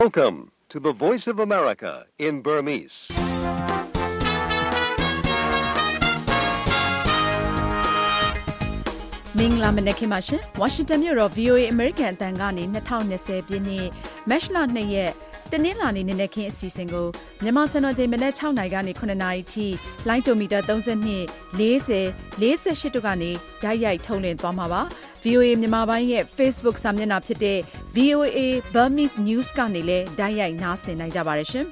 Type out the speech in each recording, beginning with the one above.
Welcome to the Voice of America in Burmese. ။မင်္ဂလာမနက်ခင်းပါရှင်။ Washington မြို့တော် VOA American အသံကနေ2020ပြည့်နှစ်မတ်လ2ရက်တနင်္လာနေ့နက်ခင်းအစီအစဉ်ကိုမြန်မာစံတော်ချိန်မနက်6နာရီကနေ9နာရီထိလိုင်းတိုမီတာ32 40 48တို့ကနေရိုက်ထုတ်လွှင့်သွားမှာပါ။ VOA မြန်မာပိုင်းရဲ့ Facebook စာမျက်နှာဖြစ်တဲ့ VOA Burmese News ကနေလည်းရိုက်နားဆင်နိုင်ကြပါတယ်ရှင်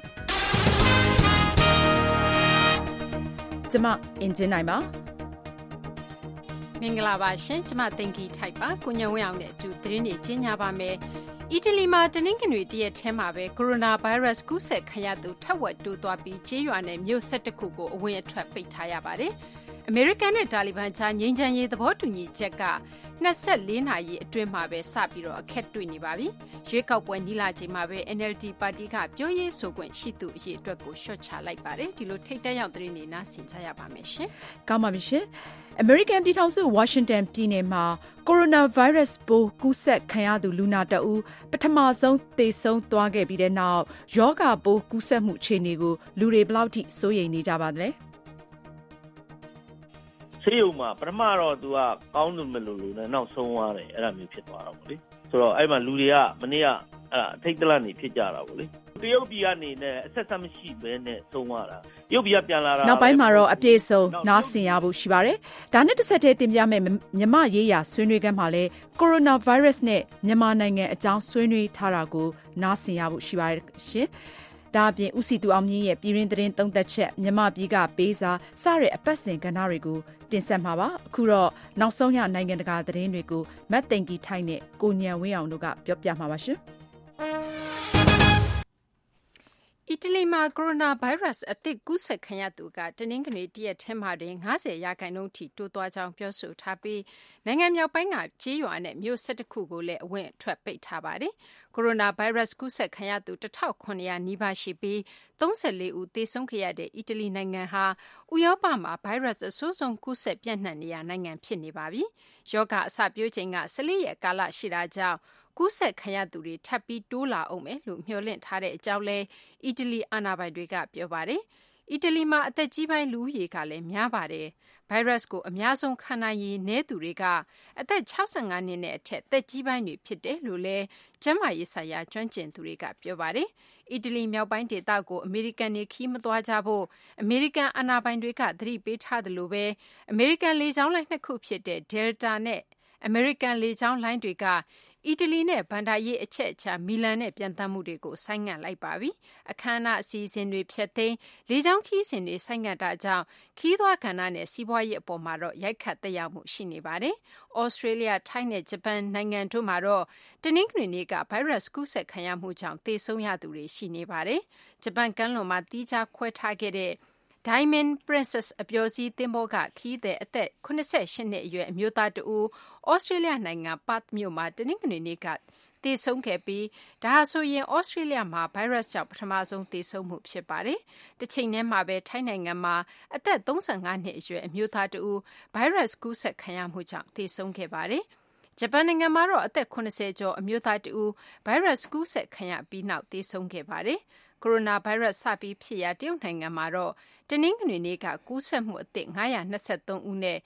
။ကျွန်မအင်ဂျင်နိုင်ပါမင်္ဂလာပါရှင်ကျမတင်ကီထိုက်ပါကိုညံဝင်းအောင်နဲ့အတူသတင်းတွေကြီးညာပါမယ်အီတလီမှာတနင်္ဂနွေတရက်ထဲမှာပဲကိုရိုနာဗိုင်းရပ်စ်ကူးစက်ခံရသူထပ်ဝက်တိုးသွားပြီးကြေးရွာနဲ့မြို့12ခုကိုအဝင်အထွက်ပိတ်ထားရပါတယ်အမေရိကန်နဲ့တာလီဘန်ကြားငြိမ်းချမ်းရေးသဘောတူညီချက်က24နာရီအတွင်းမှာပဲစပြီးတော့အခက်တွေ့နေပါပြီရွေးကောက်ပွဲနီးလာချိန်မှာပဲ NLD ပါတီကပြောရေးဆိုခွင့်ရှိသူအရေးအတွက်ကိုရှော့ချလိုက်ပါတယ်ဒီလိုထိတ်တက်ရောက်သတင်းတွေနားဆင်ကြရပါမယ်ရှင်ကောင်းပါပြီရှင်အမေရိကန်ပြည်ထောင်စုဝါရှင်တန်ပြည်နယ်မှာကိုရိုနာဗိုင်းရပ်စ်ပိုးကူးစက်ခံရသူလူနာတဦးပထမဆုံးသေဆုံးသွားခဲ့ပြီးတဲ့နောက်ရောဂါပိုးကူးစက်မှုအခြေအနေကိုလူတွေဘယ်လောက်ထိစိုးရိမ်နေကြပါသလဲဆေးရုံမှာပထမတော့သူကကောင်းတယ်မလို့နဲ့နောက်ဆုံးသွားတယ်အဲ့ဒါမျိုးဖြစ်သွားတာပေါ့လေဆိုတော့အဲ့မှာလူတွေကမနေ့ကအဲ့အထိတ်တလန့်နေဖြစ်ကြတာပေါ့လေတရုတ်ပြည်ကနေနဲ့အဆက်ဆက်မရှိဘဲနဲ့ဆုံးသွားတာတရုတ်ပြည်ကပြန်လာတာနောက်ပိုင်းမှာတော့အပြည့်စုံနားဆင်ရဖို့ရှိပါတယ်ဒါနဲ့တစ်ဆက်တည်းတင်ပြမယ်မြန်မာရေးရာဆွေးနွေးခန်းမှာလဲကိုရိုနာဗိုင်းရပ်စ်နဲ့မြန်မာနိုင်ငံအကြောင်းဆွေးနွေးထားတာကိုနားဆင်ရဖို့ရှိပါတယ်ရှင်ဒါအပြင်ဦးစီသူအောင်မြင့်ရဲ့ပြည်ရင်းသတင်းသုံးသက်ချက်မြန်မာပြည်ကပေးစာစတဲ့အပတ်စဉ်ကဏ္ဍတွေကိုတင်ဆက်မှာပါအခုတော့နောက်ဆုံးရနိုင်ငံတကာသတင်းတွေကိုမတ်သိန်ကီထိုက်နဲ့ကိုညံဝင်းအောင်တို့ကပြောပြမှာပါရှင်အီတလီမှာကိုရိုနာဗိုင်းရပ်စ်အသစ်ကူးစက်ခံရသူကတနင်္ဂနွေတရက်ထဲမှာတင်50%ထိတိုးသွားကြောင်းပြောဆိုထားပြီးနိုင်ငံမြောက်ပိုင်းကကြေးရွာနဲ့မြို့12ခုကိုလည်းအဝင်အထွက်ပိတ်ထားပါတယ်။ကိုရိုနာဗိုင်းရပ်စ်ကူးစက်ခံရသူ1900နီးပါးရှိပြီး34ဦးသေဆုံးခဲ့ရတဲ့အီတလီနိုင်ငံဟာဥရောပမှာဗိုင်းရပ်စ်အဆိုးဆုံးကူးစက်ပြန့်နှံ့နေရနိုင်ငံဖြစ်နေပါပြီ။ရောဂါအစပျိုးချိန်က14ရက်ကာလရှိတာကြောင့်ကူးစက်ခံရသူတွေထပ်ပြီးတိုးလာအောင်မယ်လို့မျှော်လင့်ထားတဲ့အကြောင်းလဲအီတလီအာဏာပိုင်တွေကပြောပါတယ်။အီတလီမှာအသက်ကြီးပိုင်းလူဦးရေကလည်းများပါတယ်။ဗိုင်းရပ်စ်ကိုအများဆုံးခံနိုင်ရည်နည်းသူတွေကအသက်65နှစ်နဲ့အထက်သက်ကြီးပိုင်းတွေဖြစ်တယ်လို့လဲကျန်းမာရေးဆိုင်ရာကျွမ်းကျင်သူတွေကပြောပါတယ်။အီတလီမြောက်ပိုင်းဒေသကိုအမေရိကန်တွေခီးမသွားကြဖို့အမေရိကန်အာဏာပိုင်တွေကသတိပေးထားတယ်လို့ပဲအမေရိကန်လေကြောင်းလိုင်းနှစ်ခုဖြစ်တဲ့ Delta နဲ့အမေရိကန်လေကြောင်းလိုင်းတွေကအီတလီနဲ့ဘန်ဒါရေးအချက်အချာမီလန်နဲ့ပြန်သန်းမှုတွေကိုဆိုင်းငံ့လိုက်ပါပြီ။အခမ်းအနားအစီအစဉ်တွေဖျက်သိမ်းလေကြောင်းခီးစဉ်တွေဆိုင်းငံ့တာကြောင့်ခီးသွားကဏ္ဍနဲ့စီးပွားရေးအပေါ်မှာတော့ရိုက်ခတ်သက်ရောက်မှုရှိနေပါတယ်။ဩစတြေးလျ၊ထိုင်းနဲ့ဂျပန်နိုင်ငံတို့မှာတော့တနင်္ဂနွေနေ့ကဗိုင်းရပ်စ်ကူးစက်ခံရမှုကြောင့်သေဆုံးရသူတွေရှိနေပါတယ်။ဂျပန်ကမ်းလွန်မှာတီးခြားခွဲထားခဲ့တဲ့Diamond Princess အပျော်စီးသင်္ဘောကခရီးသည်အသက်88နှစ်အရွယ်အမျိုးသားတဦးဩစတြေးလျနိုင်ငံပတ်မြို့မှာတနင်္ဂနွေနေ့ကသေဆုံးခဲ့ပြီးဒါဟာဆိုရင်ဩစတြေးလျမှာဗိုင်းရပ်စ်ကြောင့်ပထမဆုံးသေဆုံးမှုဖြစ်ပါတယ်။တစ်ချိန်တည်းမှာပဲထိုင်းနိုင်ငံမှာအသက်35နှစ်အရွယ်အမျိုးသားတဦးဗိုင်းရပ်စ်ကူးစက်ခံရမှုကြောင့်သေဆုံးခဲ့ပါတယ်။ဂျပန်နိုင်ငံမှာတော့အသက်80ကျော်အမျိုးသားတဦးဗိုင်းရပ်စ်ကူးစက်ခံရပြီးနောက်သေဆုံးခဲ့ပါတယ်။ကိုရိုနာဗိုင်းရပ်စ်စပြီးဖြစ်ရာတရုတ်နိုင်ငံမှာတော့တနင်္ဂနွေနေ့ကကူးစက်မှုအသစ်923ဦးနဲ့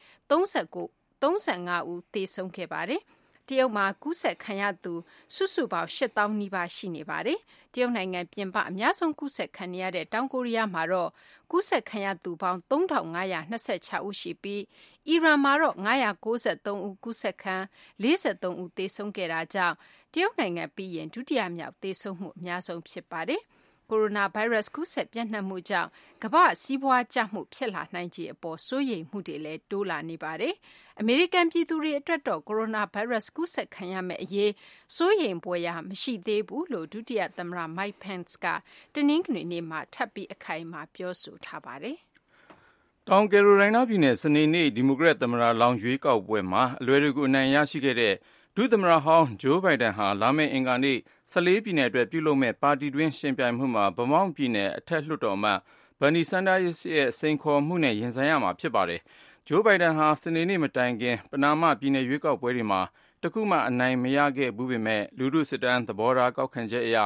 35ဦးသေဆုံးခဲ့ပါတယ်။တရုတ်မှာကူးစက်ခံရသူစုစုပေါင်း8000နီးပါးရှိနေပါတယ်။တရုတ်နိုင်ငံပြင်ပအများဆုံးကူးစက်ခံရတဲ့တောင်ကိုရီးယားမှာတော့ကူးစက်ခံရသူပေါင်း3526ဦးရှိပြီးအီရန်မှာတော့993ဦးကူးစက်ခံ43ဦးသေဆုံးခဲ့တာကြောင့်တရုတ်နိုင်ငံပြီးရင်ဒုတိယမြောက်သေဆုံးမှုအများဆုံးဖြစ်ပါတယ်။ကိုရိုနာဗိုင်းရပ်စ်ကူးစက်ပြန့်နှံ့မှုကြောင့်ကမ္ဘာ့စီးပွားကျမှုဖြစ်လာနိုင်ခြေအပေါ်စိုးရိမ်မှုတွေလည်းတိုးလာနေပါတယ်။အမေရိကန်ပြည်သူတွေအတွက်တော့ကိုရိုနာဗိုင်းရပ်စ်ကူးစက်ခံရမယ့်အရေးစိုးရိမ်ဖွယ်ရာမရှိသေးဘူးလို့ဒုတိယသမ္မတ Mike Pence ကတနင်္ဂနွေနေ့မှာထပ်ပြီးအခိုင်အမာပြောဆိုထားပါတယ်။တောင်ကယ်ရိုလိုင်းနားပြည်နယ်စနေနေ့ဒီမိုကရက်သမ္မတလောင်းရွေးကောက်ပွဲမှာအလွယ်တကူအနိုင်ရရှိခဲ့တဲ့ဒုသမ္မတဟောင်းဂျိုးဘိုင်ဒန်ဟာလာမယ့်အင်္ဂါနေ့14ပြည်နယ်အတွက်ပြုလုပ်မဲ့ပါတီတွင်းရှင်ပြိုင်မှုမှာဗမောင့်ပြည်နယ်အထက်လွှတ်တော်အမတ်ဘန်နီဆန်ဒါးစ်ရဲ့စိန်ခေါ်မှုနဲ့ရင်ဆိုင်ရမှာဖြစ်ပါတယ်။ဂျိုးဘိုင်ဒန်ဟာစနေနေ့မတိုင်ခင်ပနာမပြည်နယ်ရွေးကောက်ပွဲတွေမှာတခုမှအနိုင်မရခဲ့ဘူးပေမဲ့လူထုစစ်တမ်းသဘောထားကောက်ခံချက်အရ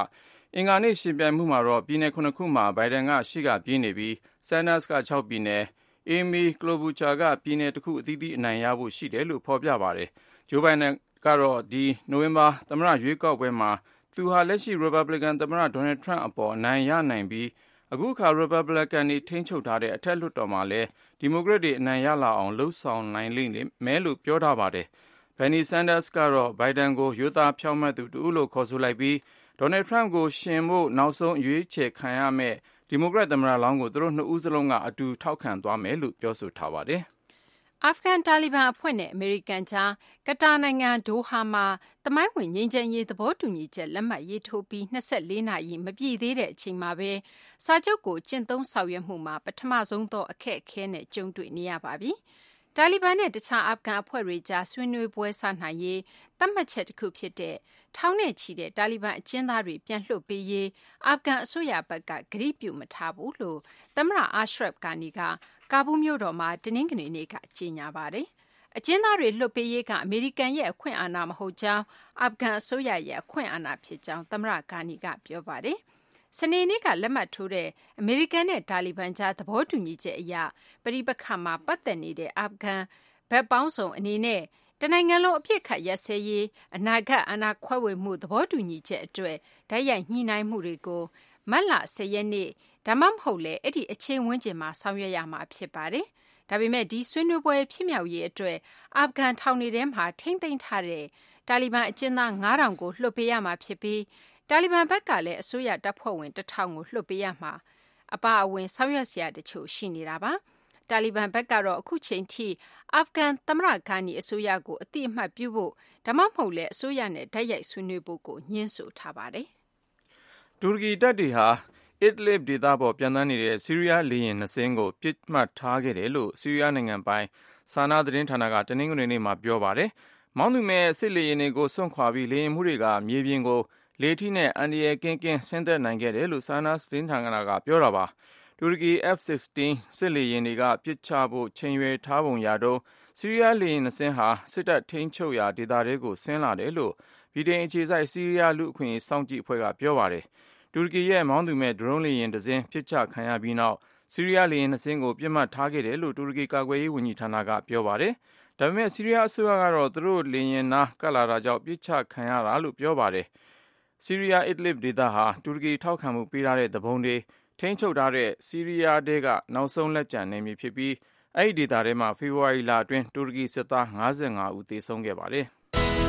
အင်္ဂါနေ့ရှင်ပြိုင်မှုမှာတော့ပြည်နယ်9ခုမှာဘိုင်ဒန်ကရှေ့ကပြေးနေပြီးဆန်ဒါစ်က6ပြည်နယ်အေမီကလိုဘူချာကပြည်နယ်တစ်ခုအသီးသီးအနိုင်ရဖို့ရှိတယ်လို့ဖော်ပြပါတယ်ဂျိုးဘိုင်ဒန်ကတော့ဒီနိုဝင်ဘာသမ္မတရွေးကောက်ပွဲမှာသူဟာလက်ရှိ Republican သမ္မတ Donald Trump အပေါ်အနိုင်ရနိုင်ပြီးအခုအခါ Republican တွေထိန်းချုပ်ထားတဲ့အထက်လွှတ်တော်မှာလည်းဒီမိုကရက်တွေအနိုင်ရလာအောင်လှုံ့ဆော်နိုင်လိမ့်မယ်လို့ပြောထားပါတယ်။ Bernie Sanders ကတော့ဘိုင်ဒန်ကိုရိုးသားဖြောင့်မတ်သူတူလို့ခေါ်ဆိုလိုက်ပြီး Donald Trump ကိုရှင်ဖို့နောက်ဆုံးရွေးချယ်ခံရမယ့်ဒီမိုကရက်သမ္မတလောင်းကိုသူတို့နှစ်ဦးစလုံးကအတူထောက်ခံသွားမယ်လို့ပြောဆိုထားပါတယ်။အာဖဂန်တာလီဘန်အဖွဲ့နဲ့အမေရိကန်ကြားကတာနိုင်ငံဒိုဟာမှာသမိုင်းဝင်ငြိမ်းချမ်းရေးသဘောတူညီချက်လက်မှတ်ရေးထိုးပြီး24နာရီမပြည့်သေးတဲ့အချိန်မှာပဲစာချုပ်ကိုကျင့်သုံးဆောင်ရွက်မှုမှာပထမဆုံးသောအခက်အခဲနဲ့ကြုံတွေ့နေရပါပြီ။တာလီဘန်နဲ့တခြားအာဖဂန်အဖွဲ့တွေကြားဆွေးနွေးပွဲစနိုင်ရေးသတ်မှတ်ချက်တစ်ခုဖြစ်တဲ့ထောင်နဲ့ချီတဲ့တာလီဘန်အကျဉ်းသားတွေပြန်လွှတ်ပေးရေးအာဖဂန်အစိုးရဘက်ကကတိပြုမထားဘူးလို့သမ္မတအာရှရဖ်ဂါနီကကာဘူးမြို့တော်မှာတနင်္ဂနွေနေ့ကကြေညာပါတယ်။အကျဉ်းသားတွေလွှတ်ပေးရေးကအမေရိကန်ရဲ့အခွင့်အာဏာမဟုတ်ကြောင်းအာဖဂန်အစိုးရရဲ့အခွင့်အာဏာဖြစ်ကြောင်းသမ္မတဂါနီကပြောပါတယ်။စနေနေ့ကလက်မှတ်ထိုးတဲ့အမေရိကန်နဲ့တာလီဘန်ကြားသဘောတူညီချက်အရပဋိပက္ခမှာပတ်သက်နေတဲ့အာဖဂန်ဘက်ပေါင်းစုံအနေနဲ့တနိုင်ငံလုံးအပြစ်ခတ်ရပ်စဲရေးအနာဂတ်အာဏာခွဲဝေမှုသဘောတူညီချက်အတွက်ဓာတ်ရိုက်ညှိနှိုင်းမှုတွေကိုမတ်လ10ရက်နေ့ဒါမှမဟုတ်လေအဲ့ဒီအချိန်ဝန်းကျင်မှာဆောင်ရွက်ရမှာဖြစ်ပါတယ်။ဒါပေမဲ့ဒီဆွေးနွေးပွဲဖြစ်မြောက်ရေးအတွက်အာဖဂန်ထောင်တွေထဲမှာထိမ့်သိမ်းထားတဲ့တာလီဘန်အကျဉ်းသား9000ကိုလွှတ်ပေးရမှာဖြစ်ပြီးတာလီဘန်ဘက်ကလည်းအစိုးရတပ်ဖွဲ့ဝင်1000ကိုလွှတ်ပေးရမှာအပါအဝင်ဆောင်ရွက်စရာတချို့ရှိနေတာပါ။တာလီဘန်ဘက်ကတော့အခုချိန်ထိအာဖဂန်သမ္မတဂါနီအစိုးရကိုအတိအမှတ်ပြုဖို့ဒါမှမဟုတ်လေအစိုးရနဲ့ဓာတ်ရိုက်ဆွေးနွေးဖို့ကိုညှင်းဆိုထားပါတယ်။တူရကီတပ်တွေဟာIdlib ဒေသပေါ်ပြန်တန်းနေတဲ့ဆီးရီးယားလေယာဉ်2စင်းကိုပစ်မှတ်ထားခဲ့တယ်လို့ဆီးရီးယားနိုင်ငံပိုင်စာနာသတင်းဌာနကတနင်္ဂနွေနေ့မှာပြောပါတယ်။မောင်းသူမဲ့စစ်လေယာဉ်တွေကိုစွန့်ခွာပြီးလေယာဉ်မှုတွေကမြေပြင်ကိုလေထီနဲ့အန်ဒီရကင်းကင်းဆင်းသက်နိုင်ခဲ့တယ်လို့စာနာသတင်းဌာနကပြောတာပါ။တူရကီ F-16 စစ်လေယာဉ်တွေကပစ်ချဖို့ချိန်ရွယ်ထားပုံရတော့ဆီးရီးယားလေယာဉ်2စင်းဟာစစ်တပ်ထိန်းချုပ်ရာဒေသတွေကိုဆင်းလာတယ်လို့ဗြိတိန်အခြေစိုက်ဆီးရီးယားလူ့အခွင့်အရေးစောင့်ကြည့်အဖွဲ့ကပြောပါတယ်။တူရကီရဲ့မောင်းသူမဲ့ဒရုန်းလေယာဉ်တစ်စင်းပစ်ချခံရပြီးနောက်ဆီးရီးယားလေယာဉ်2စင်းကိုပြစ်မှတ်ထားခဲ့တယ်လို့တူရကီကာကွယ်ရေးဝန်ကြီးဌာနကပြောပါတယ်။ဒါပေမဲ့ဆီးရီးယားအစိုးရကတော့သူတို့လေယာဉ်နားကပ်လာတာကြောင့်ပစ်ချခံရတာလို့ပြောပါတယ်။ဆီးရီးယား Idlib ဒေသဟာတူရကီထောက်ခံမှုပေးထားတဲ့သဘုံတွေထိန်းချုပ်ထားတဲ့ဆီးရီးယားတဲကနောက်ဆုံးလက်ကျန်နေပြီဖြစ်ပြီးအဲ့ဒီဒေသထဲမှာဖေဖော်ဝါရီလအတွင်းတူရကီစစ်သား55ဦးသေဆုံးခဲ့ပါတယ်။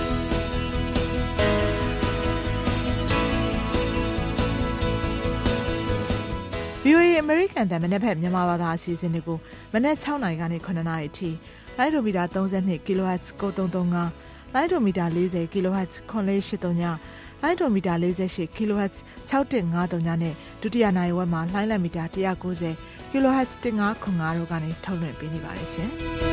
VOA အမေရိကန်တန်မနေ့ဖက်မြန်မာဘာသာအစီအစဉ်တွေကိုမနေ့6နာရီကနေ9နာရီအထိလိုင်းဒိုမီတာ32 kHz 9335လိုင်းဒိုမီတာ40 kHz 9483ညလိုင်းဒိုမီတာ48 kHz 6153ညနဲ့ဒုတိယနိုင်ဝက်မှာလိုင်းလက်မီတာ190 kHz 1505တို့ကနေထုတ်လွှင့်ပေးနေပါတယ်ရှင်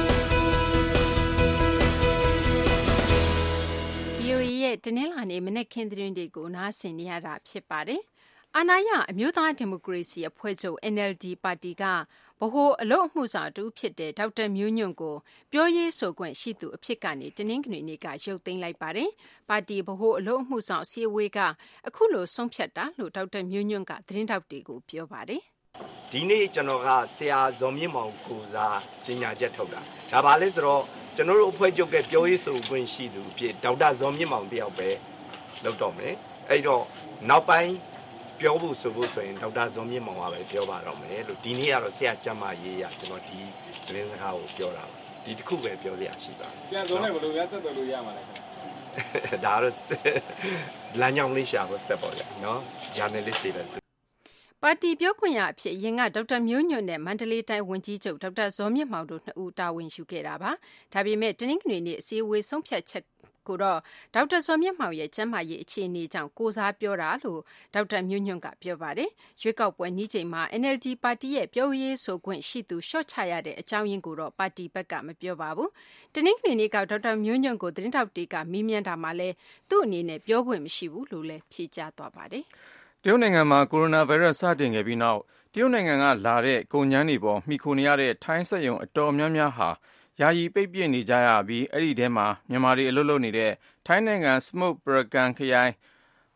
။ VOA ရဲ့တနင်္လာနေ့မနေ့ခင်းသတင်းတွေကိုနားဆင်နေရတာဖြစ်ပါတယ်။အာဏာရအမျိုးသားဒီမိုကရေစီအဖွဲ့ချုပ် NLD ပါတီကဗဟိုအလုပ်အမှုဆောင်တူဖြစ်တဲ့ဒေါက်တာမျိုးညွန့်ကိုပြောရေးဆိုခွင့်ရှိသူအဖြစ်ကနေတနင်္ဂနွေနေ့ကရုပ်သိမ်းလိုက်ပါတယ်။ပါတီဗဟိုအလုပ်အမှုဆောင်အစည်းအဝေးကအခုလိုဆုံးဖြတ်တာလို့ဒေါက်တာမျိုးညွန့်ကသတင်းထောက်တွေကိုပြောပါတယ်။ဒီနေ့ကျွန်တော်ကဆရာဇော်မြင့်မောင်ကိုစားကြီးညာချက်ထုတ်တာ။ဒါပါလဲဆိုတော့ကျွန်တော်တို့အဖွဲ့ချုပ်ကပြောရေးဆိုခွင့်ရှိသူဖြစ်ဒေါက်တာဇော်မြင့်မောင်တယောက်ပဲလုပ်တော့မယ်။အဲ့တော့နောက်ပိုင်းပြောဖို့ဆိုဖို့ဆိုရင်ဒေါက်တာဇော်မြင့်မောင်ကပဲပြောပါတော့မယ်လို့ဒီနေ့ကတော့ဆရာကျမ်းမာရေးရကျွန်တော်ဒီသတင်းစကားကိုပြောတာပါဒီတစ်ခုပဲပြောစရာရှိပါတယ်ဆရာဇော်နဲ့ဘယ်လိုများဆက်သွယ်လို့ရမှာလဲဒါတော့လမ်းကြောင်းလေးရှာဖို့ဆက်ပေါ်ရနော်ဂျာနယ်လစ်တွေလည်းပါတီပြောခွင့်ရအဖြစ်ရင်ကဒေါက်တာမျိုးညွန့်နဲ့မန္တလေးတိုင်းဝန်ကြီးချုပ်ဒေါက်တာဇော်မြင့်မောင်တို့နှစ်ဦးတာဝန်ယူခဲ့တာပါဒါပေမဲ့တနင်္ဂနွေနေ့အစည်းအဝေးဆုံးဖြတ်ချက်ကိုတော့ဒေါက်တာဇော်မြင့်မောင်ရဲ့ကျန်းမာရေးအခြေအနေကြောင့်ကိုစားပြောတာလို့ဒေါက်တာမျိုးညွန့်ကပြောပါတယ်ရွေးကောက်ပွဲနေ့ချိန်မှာ NLD ပါတီရဲ့ပြောရေးဆိုခွင့်ရှိသူရှော့ချရတဲ့အကြောင်းရင်းကိုတော့ပါတီဘက်ကမပြောပါဘူးတနင်္ဂနွေနေ့ကဒေါက်တာမျိုးညွန့်ကိုသတင်းထောက်တွေကမေးမြန်းတာမှာလဲသူ့အနေနဲ့ပြောခွင့်မရှိဘူးလို့လဲဖြေကြားသွားပါတယ်တရုတ်နိုင်ငံမှာကိုရိုနာဗိုင်းရပ်စ်စတင်ခဲ့ပြီးနောက်တရုတ်နိုင်ငံကလာတဲ့ကုန်ကျန်းတွေပေါ်မှီခိုနေရတဲ့ထိုင်းစက်ရုံအတော်များများဟာယာယီပိတ်ပြစ်နေကြရပြီးအဲ့ဒီထဲမှာမြန်မာတွေအလုပ်လုပ်နေတဲ့ထိုင်းနိုင်ငံစမုတ်ပရကန်ခရိုင်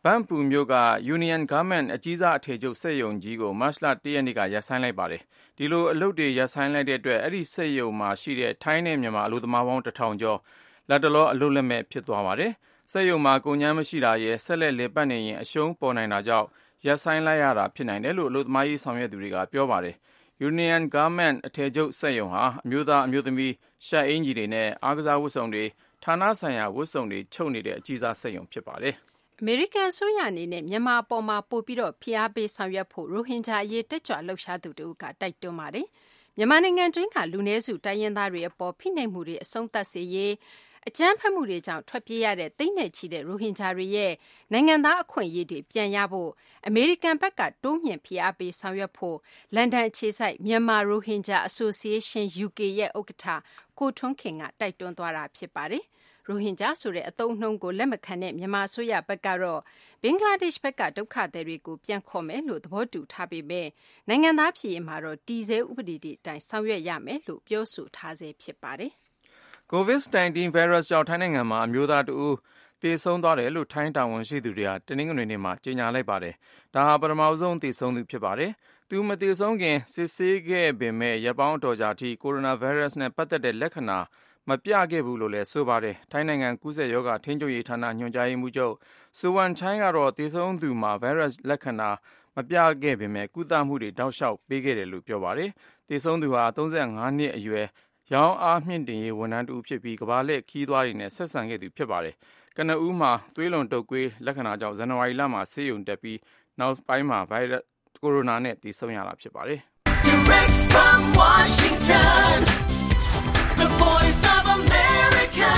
ဘန်ပူမြို့က Union Garment အကြီးစားအထည်ချုပ်စက်ရုံကြီးကိုမတ်လ 1 ရက်နေ့ကရပ်ဆိုင်းလိုက်ပါတယ်။ဒီလိုအလုပ်တွေရပ်ဆိုင်းလိုက်တဲ့အတွက်အဲ့ဒီစက်ရုံမှာရှိတဲ့ထိုင်းနဲ့မြန်မာအလုပ်သမားပေါင်း 1000 ကျော်လက်တလောအလုပ်လက်မဲ့ဖြစ်သွားပါတယ်။စက်ရုံမှာကုန်ကြမ်းမရှိတာရဲ့ဆက်လက်လည်ပတ်နေရင်အရှုံးပေါ်နိုင်တာကြောင့်ရပ်ဆိုင်းလိုက်ရတာဖြစ်နိုင်တယ်လို့အလုပ်သမားရေးဆောင်ရွက်သူတွေကပြောပါတယ်။ Union Garment အထည်ချုပ်စက်ရုံဟာအမျိုးသားအမျိုးသမီးရှပ်အင်ဂျီတွေနဲ့အားကစားဝတ်စုံတွေဌာနဆိုင်ရာဝတ်စုံတွေချုပ်နေတဲ့အကြီးစားစက်ရုံဖြစ်ပါတယ်။အမေရိကန်အစိုးရအနေနဲ့မြန်မာအပေါ်မှာပိုပြီးဖိအားပေးဆောင်ရွက်ဖို့ရိုဟင်ဂျာအရေးတက်ကြွလှုပ်ရှားသူတို့ကတိုက်တွန်းပါတယ်။မြန်မာနိုင်ငံတွင်းကလူနည်းစုတိုင်းရင်းသားတွေအပေါ်ဖိနှိပ်မှုတွေအဆုံးသတ်စေရေးအကြမ်းဖက်မှုတွေကြောင့်ထွက်ပြေးရတဲ့သိန်းနဲ့ချီတဲ့ရိုဟင်ဂျာတွေရဲ့နိုင်ငံသားအခွင့်အရေးတွေပြန်ရဖို့အမေရိကန်ဘက်ကတိုးမြှင့်ဖိအားပေးဆောင်ရွက်ဖို့လန်ဒန်အခြေစိုက်မြန်မာရိုဟင်ဂျာ Association UK ရဲ့ဥက္ကဋ္ဌကိုထွန်းခင်ကတိုက်တွန်းသွားတာဖြစ်ပါတယ်။ရိုဟင်ဂျာဆိုတဲ့အသုံးအနှုန်းကိုလက်မခံတဲ့မြန်မာအစိုးရဘက်ကတော့ဘင်္ဂလားဒေ့ရှ်ဘက်ကဒုက္ခသည်တွေကိုပြန်ခေါ်မယ်လို့သဘောတူထားပေမဲ့နိုင်ငံသားဖြစ်ရင်မှာတော့တည်ဆဲဥပဒေတွေအတိုင်းဆောင်ရွက်ရမယ်လို့ပြောဆိုထားဆဲဖြစ်ပါတယ်။ COVID-19 virus ကြောင့်ထိုင်းနိုင်ငံမှာအမျိုးသားတဦးသေဆုံးသွားတယ်လို့ထိုင်းတာဝန်ရှိသူတွေကတနင်္ဂနွေနေ့မှာကြေညာလိုက်ပါတယ်။ဒါဟာပထမဆုံးသေဆုံးသူဖြစ်ပါတယ်။သူမသေဆုံးခင်စစ်ဆေးခဲ့ပေမဲ့ရက်ပေါင်းအတော်ကြာထိကိုရိုနာဗိုင်းရပ်စ်နဲ့ပတ်သက်တဲ့လက္ခဏာမပြခဲ့ဘူးလို့လည်းဆိုပါတယ်။ထိုင်းနိုင်ငံကူးစက်ရောဂါထိန်းချုပ်ရေးဌာနညွှန်ကြားရေးမှူးချုပ်ဆူဝန်ချိုင်းကတော့သေဆုံးသူမှာဗိုင်းရပ်စ်လက္ခဏာမပြခဲ့ပေမဲ့ကုသမှုတွေတောက်လျှောက်ပေးခဲ့တယ်လို့ပြောပါတယ်။သေဆုံးသူဟာ35နှစ်အရွယ်ရောင်းအားမြင့်တင်ရေးဝန်ထမ်းတူဖြစ်ပြီးကမ္ဘာလှည့်ခီးသွားတွေနဲ့ဆက်ဆံခဲ့သူဖြစ်ပါတယ်။ကနဦးမှာသွေးလွန်တုပ်ကွေးလက္ခဏာကြောင့်ဇန်နဝါရီလမှာဆေးရုံတက်ပြီးနောက်ပိုင်းမှာဗိုင်းရပ်ကိုရိုနာနဲ့သေဆုံးရတာဖြစ်ပါတယ်။ Direct from Washington, the voice of America,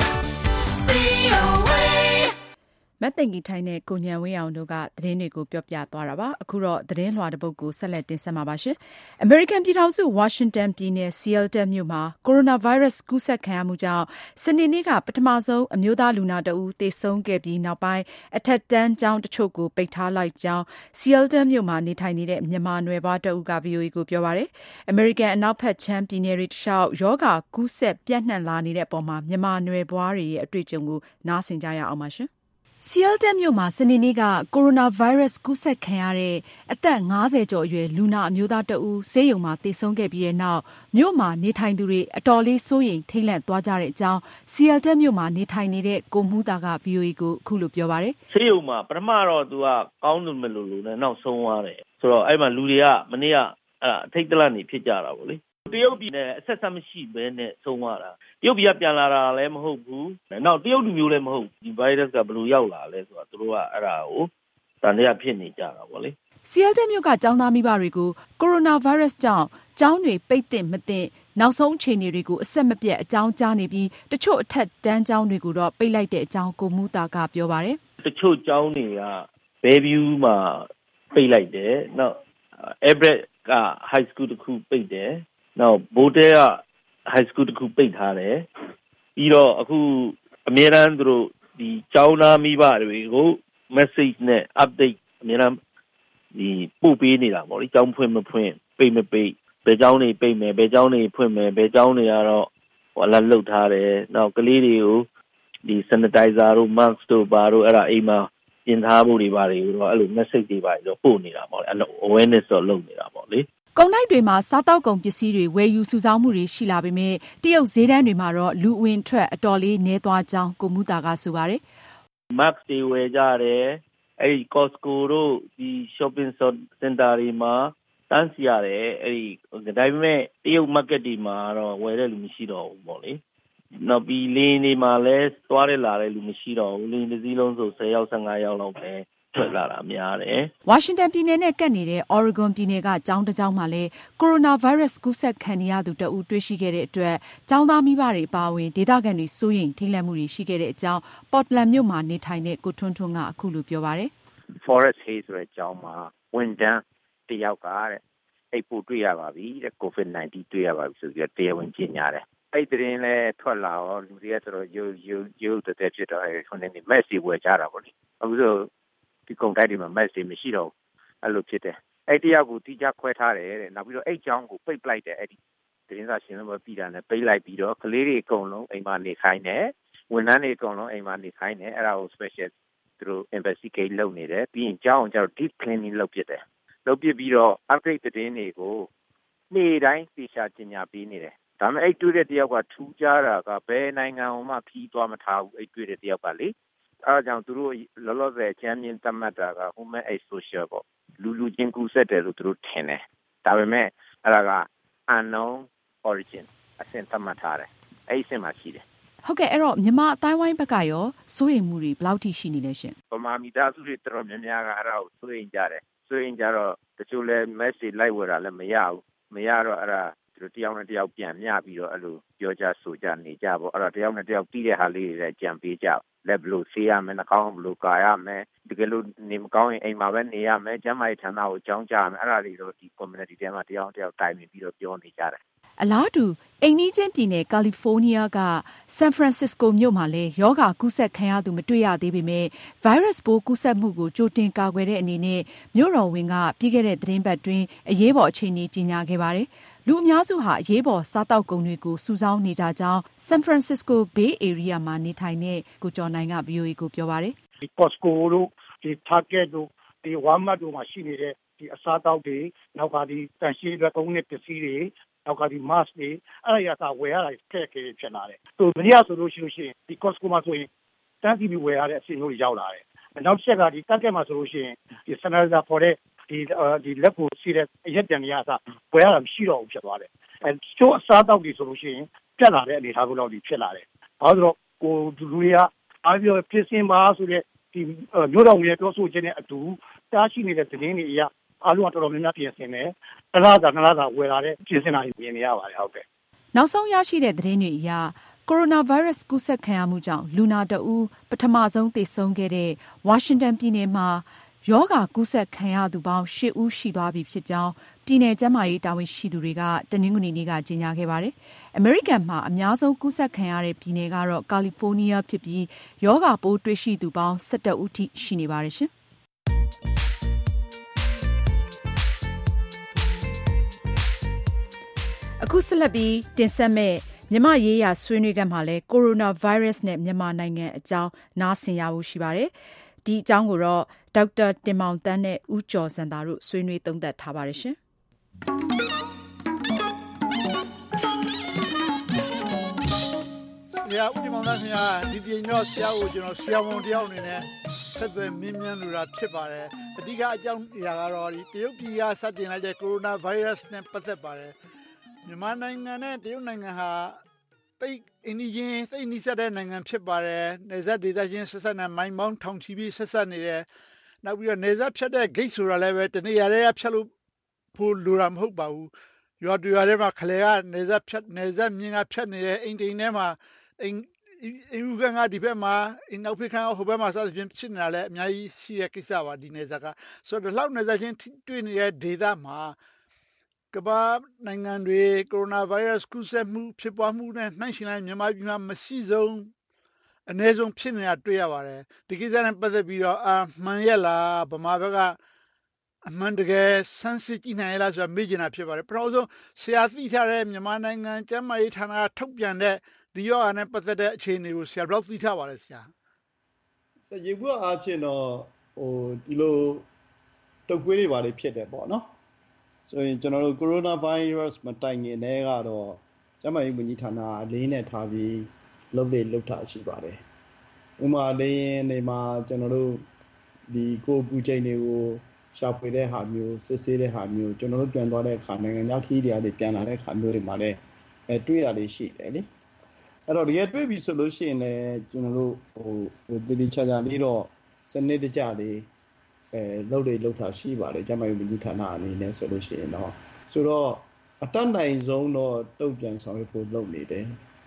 VOA. မတ်သိင်္ဂီထိုင်းနဲ့ကိုညံဝင်းအောင်တို့ကသတင်းတွေကိုပြောပြသွားတာပါ။အခုတော့သတင်းလွှာတစ်ပုဒ်ကိုဆက်လက်တင်ဆက်မှာပါရှင်။ အမေရိကန်ပြည်ထောင်စုဝါရှင်တန်ပြည်နယ်ဆီယယ်တယ်မြို့မှာကိုရိုနာဗိုင်းရပ်စ်ကူးစက်ခံရမှုကြောင့်စနေနေ့ကပထမဆုံးအမျိုးသားလူနာတဦးသေဆုံးခဲ့ပြီးနောက်ပိုင်းအထက်တန်းကျောင်းတချို့ကိုပိတ်ထားလိုက်ကြောင်းဆီယယ်တယ်မြို့မှာနေထိုင်နေတဲ့မြန်မာနွယ်ဖွားတဦးက VOA ကိုပြောပါတယ်။အမေရိကန်အနောက်ဘက်ခြမ်းပြည်နယ်တွေတလျှောက်ရောဂါကူးစက်ပြန့်နှံ့လာနေတဲ့အပေါ်မှာမြန်မာနွယ်ဖွားတွေရဲ့အတွေ့အကြုံကိုနားဆင်ကြရအောင်ပါရှင်။ ဆီယယ်တယ်မြို့မှာစနေနေ့ကကိုရိုနာဗိုင်းရပ်စ်ကူးစက်ခံရတဲ့အသက်50ကျော်အရွယ်လူနာအမျိုးသားတဦးဆေးရုံမှာသေဆုံးခဲ့ပြီးတဲ့နောက်မြို့မှာနေထိုင်သူတွေအတော်လေးစိုးရိမ်ထိတ်လန့်သွားကြတဲ့အကြောင်းဆီယယ်တယ်မြို့မှာနေထိုင်နေတဲ့ကိုမှုသားက VOA ကိုအခုလိုပြောပါတယ်။ဆေးရုံမှာပထမတော့သူကကောင်းတယ်မလို့နဲ့နောက်ဆုံးသွားတယ်ဆိုတော့အဲ့မှာလူတွေကမနေ့ကထိတ်တလန့်နေဖြစ်ကြတာပေါ့လေ။တရုတ်ပြည်နဲ့အဆက်ဆက်မရှိဘဲနဲ့ဆုံးသွားတာတရုတ်ပြည်ကပြန်လာတာလည်းမဟုတ်ဘူးနောက်တရုတ်လူမျိုးလည်းမဟုတ်ဒီဗိုင်းရပ်စ်ကဘယ်လိုရောက်လာလဲဆိုတော့သူတို့ကအဲ့ဒါကိုတန်တရားဖြစ်နေကြတာပေါ့လေဆီယယ်တယ်မြို့ကကျောင်းသားမိဘတွေကိုကိုရိုနာဗိုင်းရပ်စ်ကြောင့်ကျောင်းတွေပိတ်သင့်မသင့်နောက်ဆုံးအခြေအနေတွေကိုအဆက်မပြတ်အကြောင်းကြားနေပြီးတချို့အထက်တန်းကျောင်းတွေကိုတော့ပိတ်လိုက်တဲ့အကြောင်းကိုမှုသားကပြောပါတယ်တချို့ကျောင်းတွေကဘဲဗျူးမှာပိတ်လိုက်တယ်နောက်Everett က high school တခုပိတ်တယ်နောက်ဘိုးတဲက high school တခုပိတ်ထားတယ်ပြီးတော့အခုအများအားသူတို့ဒီကျောင်းသားမိဘတွေကို message နဲ့ update အများအားဒီပို့ပေးနေတာပေါ့လေကျောင်းဖွင့်မဖွင့်ပိတ်မပိတ်ဘယ်ကျောင်းတွေပိတ်မယ်ဘယ်ကျောင်းတွေဖွင့်မယ်ဘယ်ကျောင်းတွေကတော့ဟိုလာလှုပ်ထားတယ်နောက်ကလေးတွေကိုဒီ sanitizer တို့ mask တို့ဘာတို့အဲ့ဒါအိမ်မှာပြင်ထားဖို့တွေပါတယ်တော့အဲ့လို message တွေပါတော့ပို့နေတာပေါ့လေအဲ့လို awareness တော့လုပ်နေတာပေါ့လေကုန်တိုက်တွေမှာစားတောက်ကုန်ပစ္စည်းတွေဝယ်ယူစုဆောင်းမှုတွေရှိလာပေမဲ့တရုတ်ဈေးတန်းတွေမှာတော့လူဝင်ထွက်အတော်လေးနည်းသွားကြောင်းကိုမှုသားကဆိုပါတယ်။ mask တွေဝယ်ကြတယ်အဲ့ဒီ Costco တို့ဒီ shopping center တွေမှာတန်းစီရတယ်အဲ့ဒီဒါပေမဲ့တရုတ် market တွေမှာတော့ဝယ်တဲ့လူမရှိတော့ဘူးပေါ့လေ။နောက်ပြီးလင်းတွေမှာလည်းသွားရလာတဲ့လူမရှိတော့ဘူးလင်းတစ်စီးလုံးဆို10ယောက်15ယောက်လောက်ပဲထွက်လာတာများတယ်။ဝါရှင်တန်ပြည်နယ်နဲ့ကပ်နေတဲ့ Oregon ပြည်နယ်ကကျောင်းတစ်ကျောင်းမှာလည်းကိုရိုနာဗိုင်းရပ်စ်ကူးစက်ခံရသူတဦးတွေ့ရှိခဲ့တဲ့အတွက်ကျောင်းသားမိဘတွေအပါအဝင်ဒေသခံတွေစိုးရိမ်ထိတ်လန့်မှုတွေရှိခဲ့တဲ့အကြောင်း Portland မြို့မှာနေထိုင်တဲ့ကိုထွန်းထွန်းကအခုလိုပြောပါတယ်။ Forest Hayes ဆိုတဲ့ကျောင်းမှာဝန်ထမ်းတယောက်ကတဲ့အိတ်ပို့တွေ့ရပါပြီတဲ့ COVID-19 တွေ့ရပါပြီဆိုပြီးတော့တရားဝင်ကြေညာတယ်။အဲ့ဒီသတင်းလဲထွက်လာတော့လူတွေကဆိုတော့ရုပ်တဲ့ဖြစ်တော့ခုနေ mask တွေဝယ်ကြတာပေါ့လေ။အခုဆိုဒီကုန်တိုက်တွေမှာ mask တွေမရှိတော့ဘူးအဲ့လိုဖြစ်တယ်အဲ့တယောက်ကိုတိကျခွဲထားတယ်တဲ့နောက်ပြီးတော့အဲ့ကျောင်းကိုပိတ်ပလိုက်တယ်အဲ့ဒီသတင်းစာရှင်းလင်းပွဲပြည်တာနဲ့ပိတ်လိုက်ပြီးတော့ကလေးတွေအကုန်လုံးအိမ်မှာနေခိုင်းတယ်ဝန်ထမ်းတွေအကုန်လုံးအိမ်မှာနေခိုင်းတယ်အဲ့ဒါကို special သူတို့ investigate လုပ်နေတယ်ပြီးရင်ကြောင်းကျတော့ deep cleaning လုပ်ဖြစ်တယ်လုပ်ပြပြီးတော့ update သတင်းတွေကိုနေ့တိုင်းသိချာကျင်ညာပေးနေတယ်ဒါပေမဲ့အဲ့တွေ့တဲ့တယောက်ကထူးခြားတာကဘယ်နိုင်ငံမှခီးသွားမထားဘူးအဲ့တွေ့တဲ့တယောက်ကလေအဲ့ဒါကြောင့်သူတို့လောလောဆယ်ချမ်းမြင်သတ်မှတ်တာက human and social ပေါ့လူချင်းကူးဆက်တယ်လို့သူတို့ထင်တယ်ဒါပေမဲ့အဲ့ဒါက unknown origin အဆင့်သတ်မှတ်ထားတယ်အဲ့ဒီအဆင့်မှာရှိတယ်ဟုတ်ကဲ့အဲ့တော့မြန်မာအတိုင်းဝိုင်းဘက်ကရောစိုးရိမ်မှုတွေဘယ်လောက်ထိရှိနေလဲရှင်ဗမာမိသားစုတွေတော်တော်များများကအဲ့ဒါကိုစိုးရိမ်ကြတယ်စိုးရိမ်ကြတော့တချို့လဲ message လိုက်ဝယ်တာလည်းမရဘူးမရတော့အဲ့ဒါသူတို့တယောက်နဲ့တယောက်ပြန်မျှပြီးတော့အဲ့လိုပြောကြဆိုကြနေကြပေါ့အဲ့တော့တယောက်နဲ့တယောက်ပြီးတဲ့ဟာလေးတွေလည်းကြံပေးကြလက်ဘလို့ဆေးရမယ်နှာခေါင်းဘလို့ကာရမယ်တကယ်လို့နေမကောင်းရင်အိမ်မှာပဲနေရမယ်ကျန်းမာရေးဌာနကိုကြောင်းကြရမယ်အဲ့ဒါတွေတော့ဒီ community ထဲမှာတယောက်တိုင်ပင်ပြီးတော့ပြောနေကြတယ်အလားတူအိမ်နီးချင်းပြည်နယ်ကယ်လီဖိုးနီးယားကဆန်ဖရန်စစ္စကိုမြို့မှာလည်းရောဂါကူးစက်ခံရသူမတွေ့ရသေးပေမဲ့ဗိုင်းရပ်စ်ပိုးကူးစက်မှုကိုကြိုတင်ကာကွယ်တဲ့အနေနဲ့မြို့တော်ဝန်ကပြီးခဲ့တဲ့သတင်းပတ်တွင်အရေးပေါ်အခြေအနေကြေညာခဲ့ပါတယ်။လူအများစုဟာအရေးပေါ်စားတောက်ကုန်တွေကိုစုဆောင်းနေကြကြောင်းဆန်ဖရန်စစ္စကိုဘေးအေရီးယားမှာနေထိုင်တဲ့ကိုကျော်နိုင်က VOA ကိုပြောပါတယ်။ဒီ Costco တို့ဒီ Target တို့ဒီ Walmart တို့မှာရှိနေတဲ့ဒီအစားတောက်တွေနောက်ကဒီတန်ရှင်းအတွက်သုံးတဲ့ပစ္စည်းတွေနောက်ကဒီ mask တွေအဲ့ဒါရတာဝယ်ရတာခက်ခဲဖြစ်လာတယ်။ဆိုမနေ့ကဆိုလို့ရှိရင်ဒီ Costco မှာဆိုရင်တန်းစီပြီးဝယ်ရတဲ့အစီအစဉ်တွေရောက်လာတယ်။နောက်တစ်ချက်ကဒီ Target မှာဆိုလို့ရှိရင်ဒီ sanitizer ပေါ်တဲ့ဒီလက်ကိုစီးတဲ့အရက်တန်တွေအစားဝယ်ရတာမရှိတော့ဘူးဖြစ်သွားတယ်။ချို့အစားတောက်တွေဆိုလို့ရှိရင်ပြတ်လာတဲ့အနေအထားမျိုးလောက်ဒီဖြစ်လာတယ်။ဘာလို့ဆိုတော့ကိုလူတွေကအားပြောဖြစ်စင်ပါဆိုတဲ့ဒီမျိုးတော်ရဲ့ပြောဆိုခြင်းနဲ့အတူတားရှိနေတဲ့သတင်းတွေအရအားလုံးကတော်တော်များများပြင်ဆင်တယ်။တစ်လားသာနှစ်လားသာဝယ်လာတဲ့ပြင်ဆင်တာတွေမြင်နေရပါတယ်ဟုတ်ကဲ့။နောက်ဆုံးရရှိတဲ့သတင်းတွေအရကိုရိုနာဗိုင်းရပ်စ်ကူးစက်ခံရမှုကြောင့်လူနာတဦးပထမဆုံးသေဆုံးခဲ့တဲ့ဝါရှင်တန်ပြည်နယ်မှာရောဂါကူးစက်ခံရသူပေါင်း8ဦးရှိသွားပြီဖြစ်ကြောင်းပြည်နယ်ကျန်းမာရေးတာဝန်ရှိသူတွေကတနင်္ဂနွေနေ့ကကြေညာခဲ့ပါတယ်။အမေရိကန်မှာအများဆုံးကူးစက်ခံရတဲ့ပြည်နယ်ကတော့ကယ်လီဖိုးနီးယားဖြစ်ပြီးရောဂါပိုးတွေ့ရှိသူပေါင်း17ဦးထိရှိနေပါတယ်ရှင်။အခုဆက်လက်ပြီးတင်ဆက်မဲ့မြန်မာရေးရာဆွေးနွေးခန်းမှာလဲကိုရိုနာဗိုင်းရပ်စ်နဲ့မြန်မာနိုင်ငံအကြောင်းနားဆင်ရဖို့ရှိပါတယ်။ဒီအကြောင်းကိုတော့ဒေါက်တာတင်မောင်သန်းနဲ့ဦးကျော်စံသာတို့ဆွေးနွေးသုံးသပ်ထားပါတယ်ရှင်။ဆရာဦးတင်မောင်သန်းဆရာဒီပြင်တော့ဆရာကိုကျွန်တော်ဆရာဝန်တယောက်အနေနဲ့ဆက်သွယ်မြင်းမြန်းလို့ဖြစ်ပါတယ်။အဓိကအကြောင်းအရာကတော့ဒီတရုတ်ပြည်ကစတင်လိုက်တဲ့ကိုရိုနာဗိုင်းရပ်စ်နဲ့ပတ်သက်ပါတယ်။မြန်မာနိုင်ငံနဲ့တရုတ်နိုင်ငံဟာတိတ်အင်းကြီးသိနီးစပ်တဲ့နိုင်ငံဖြစ်ပါတယ်။နေဆက်ဒေသချင်းဆက်ဆက်နဲ့မိုင်းပေါင်းထောင်ချီပြီးဆက်ဆက်နေတယ်။နောက်ပြီးတော့နေဆက်ဖြတ်တဲ့ gate ဆိုတာလည်းပဲတနေရာတွေကဖြတ်လို့ဖို့လိုတာမဟုတ်ပါဘူး။ရွာတွေထဲမှာခလေကနေဆက်ဖြတ်နေဆက်မြင်းကဖြတ်နေတဲ့အိမ်တိန်ထဲမှာအိမ်ဦးကဒီဘက်မှာအိမ်နောက်ဖေးခန်းဟိုဘက်မှာစသဖြင့်ဖြစ်နေတာလည်းအများကြီးရှိတဲ့ကိစ္စပါဒီနေဆက်ကဆိုတော့လောက်နေဆက်ချင်းတွေ့နေတဲ့ဒေသမှာကမ္ဘာနိုင်ငံတွေကိုရိုနာဗိုင်းရပ်စ်ကူးစက်မှုဖြစ်ပွားမှုနဲ့နှိုင်းယှဉ်လိုက်မြန်မာပြည်မှာမရှိဆုံးအနည်းဆုံးဖြစ်နေတာတွေ့ရပါတယ်ဒီကိစ္စနဲ့ပတ်သက်ပြီးတော့မှန်ရဲ့လားဗမာဘက်ကအမှန်တကယ်ဆန်းစစ်ကြည့်နိုင်ရလားဆိုတာမေးချင်တာဖြစ်ပါတယ်ပထမဆုံးဆရာသိထားတဲ့မြန်မာနိုင်ငံကျန်းမာရေးဌာနကထုတ်ပြန်တဲ့ဒီရောဂါနဲ့ပတ်သက်တဲ့အခြေအနေကိုဆရာဘယ်လောက်သိထားပါလဲဆရာရေဘူးအားဖြင့်တော့ဒီလိုတုပ်ကွေးတွေပါလေဖြစ်တယ်ပေါ့နော်ဆိုရင်ကျွန်တော်တို့ကိုရိုနာဗိုင်းရပ်စ်မတိုင်ခင်တည်းကတော့ကျန်းမာရေးဝန်ကြီးဌာနအလေးနဲ့ထားပြီးလုပ်ထားရှိပါတယ်ဥပမာလေးရင်နေမှာကျွန်တော်တို့ဒီကိုပူချိန်တွေကိုရှာဖွေတဲ့ဟာမျိုးစစ်ဆေးတဲ့ဟာမျိုးကျွန်တော်တို့ပြန်သွားတဲ့အခါနိုင်ငံခြားခီးတွေပြန်လာတဲ့အခါမျိုးတွေမှာလည်းတွေ့ရလေးရှိတယ်လေအဲ့တော့ဒီကတွေ့ပြီဆိုလို့ရှိရင်လည်းကျွန်တော်တို့တတိချာချာလေးတော့စနစ်တကျလေးလုပ်ထားရှိပါတယ်ကျန်းမာရေးဝန်ကြီးဌာနအနေနဲ့ဆိုလို့ရှိရင်တော့ဆိုတော့အတတ်နိုင်ဆုံးတော့တုံ့ပြန်ဆောင်ရွက်ဖို့လုပ်နေတယ်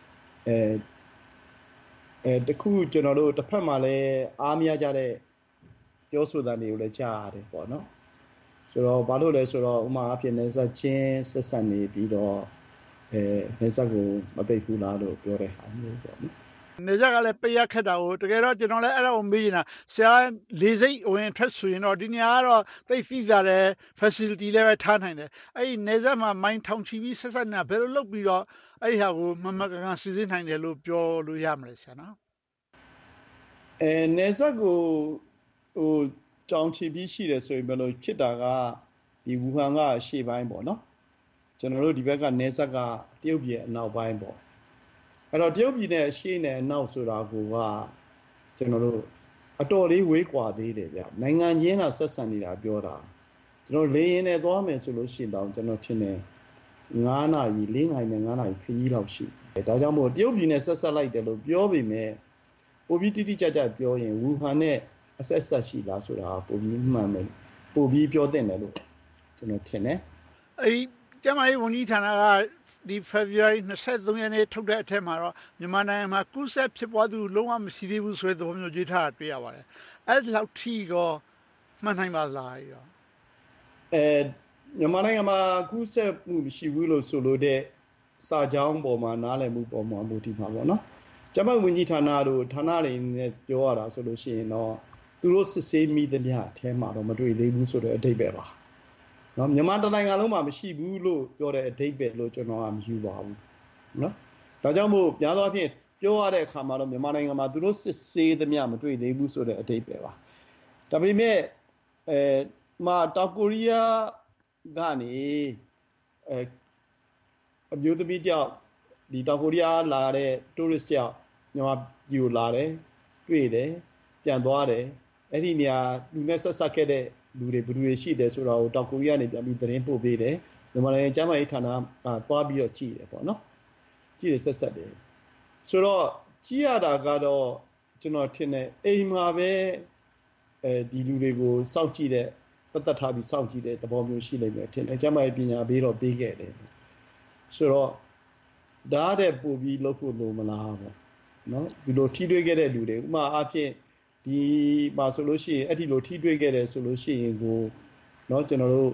တခုကျွန်တော်တို့တစ်ဖက်မှာလည်းအားမရကြတဲ့ပြောဆိုတာတွေကိုလည်းကြားရတယ်ပေါ့နော်ဆိုတော့ဘာလို့လဲဆိုတော့ဥမာအဖြစ်နေဆက်ချင်းဆက်ဆက်နေပြီးတော့နေဆက်ကိုမပိတ်ဘူးလားလို့ပြောတဲ့ဟာမျိုးပေါ့နော်နေကြကလည်းပိတ်ရခက်တာကိုတကယ်တော့ကျွန်တော်လည်းအဲ့ဒါကိုမေးနေတာဆရာလေးစိတ်ဝင်ထွက်ဆိုရင်တော့ဒီနေရာကတော့ပိတ်သိကြတယ် facility လည်းပဲထားနိုင်တယ်အဲ့ဒီနေဆက်မှာမိုင်းထောင်ချီပြီးဆက်ဆက်နေတာဘယ်လိုလုပ်ပြီးတော့အဲ့ဒီဟာကိုမမကန်ကန်စီစဉ်နိုင်တယ်လို့ပြောလို့ရမလဲဆရာနော်နယ်စပ်ကိုကြောင်ချီပြီးရှိတယ်ဆိုရင်ဘယ်လိုဖြစ်တာကဒီဝူဟန်ကရှေ့ပိုင်းပေါ့နော်ကျွန်တော်တို့ဒီဘက်ကနယ်စပ်ကတရုတ်ပြည်အနောက်ပိုင်းပေါ့အဲ့တော့တရုတ်ပြည်နဲ့ရှေ့နဲ့အနောက်ဆိုတာကကျွန်တော်တို့အတော်လေးဝေးကွာသေးတယ်ဗျနိုင်ငံချင်းတော့ဆက်ဆံနေတာပြောတာကျွန်တော်လေရင်နဲ့သွားမယ်ဆိုလို့ရှိရင်တော့ကျွန်တော်ထင်တယ်9နာရီ4နာရီနဲ့9နာရီခရီးလောက်ရှိတယ်ဒါကြောင့်မို့တရုတ်ပြည်နဲ့ဆက်လိုက်တယ်လို့ပြောပေမဲ့ပိုပြီးတိတိကျကျပြောရင်ဝူဟန်နဲ့အဆက်ရှိလားဆိုတာပိုပြီးမှန်မယ်ပိုပြီးပြောသင့်တယ်လို့ကျွန်တော်ထင်တယ်အဲ့ကျမကြီးဝန်ကြီးဌာနကဒီ February 23 ရက်နေ့ထုတ်တဲ့အထက်မှာတော့မြန်မာနိုင်ငံမှာကူးစက်ဖြစ်ပွားသူလုံးဝမရှိသေးဘူးဆိုတဲ့သဘောမျိုးရေးထားတာတွေ့ရပါတယ်အဲ့ဒီလောက်ထိတော့မှန်နိုင်ပါလားရောမြန်မာနိုင်ငံမှာကူးစက်မှုမရှိဘူးလို့ဆိုလို့တဲ့စာကြောင်းပေါ်မှာနားလည်မှုပေါ်မှာမူတည်ပါပေါ့နော်ကျမဝန်ကြီးဌာနတို့ဌာနတွေနဲ့ပြောရတာဆိုလို့ရှိရင်တော့သူတို့စစ်ဆေးမိသမျှအထဲမှာတော့မတွေ့သေးဘူးဆိုတဲ့အဓိပ္ပာယ်ပါနော်မြန်မာတိုင်းနိုင်ငံလုံးမှာမရှိဘူးလို့ပြောတဲ့အဓိပ္ပာယ်လို့ကျွန်တော်ကမယူပါဘူးနော်ဒါကြောင့်မို့များသောအားဖြင့်ပြောရတဲ့အခါမှာတော့မြန်မာနိုင်ငံမှာသူတို့စစ်ဆေးသမျှမတွေ့သေးဘူးဆိုတဲ့အဓိပ္ပာယ်ပါဒါပေမဲ့တောင်ကိုရီးယားကနေအမျိုးသမီးတယောက်ဒီတောင်ကိုရီးယားလာတဲ့ tourist တယောက်မြန်မာပြည်ကိုလာတယ်တွေ့တယ်ပြန်သွားတယ်အဲ့ဒီနေရာလူနဲ့ဆက်ဆက်ခဲ့တဲ့လူတွေဘယ်သူတွေရှိတယ်ဆိုတော့တောင်ကိုရီးယားနေပြန်ပြီးသတင်းပို့ပေးတယ်မြန်မာနိုင်ငံကျန်းမာရေးဌာနသွားပြီးတော့ကြည့်တယ်ပေါ့နော်ကြည့်တယ်ဆက်ဆက်တယ်ဆိုတော့ကြည့်ရတာကတော့ကျွန်တော်ထင်တယ်အိမ်မှာပဲဒီလူတွေကိုစောင့်ကြည့်တဲ့ပတ်သက်ထားပြီးစောင့်ကြည့်တဲ့သဘောမျိုးရှိလိမ့်မယ်ထင်တယ်ကျန်းမာရေးပညာပေးတော့ပေးခဲ့တယ်ဆိုတော့ဒါတဲ့ပို့ပြီးလုပ်ဖို့လိုမလားပေါ့နော်ဒီလိုထိတွေ့ခဲ့တဲ့လူတွေဥပမာအားဖြင့်ဒီမှာဆိုလို့ရှိရင်အဲ့ဒီလိုထိတွေ့ခဲ့တယ်ဆိုလို့ရှိရင်ကိုเนาะကျွန်တော်တို့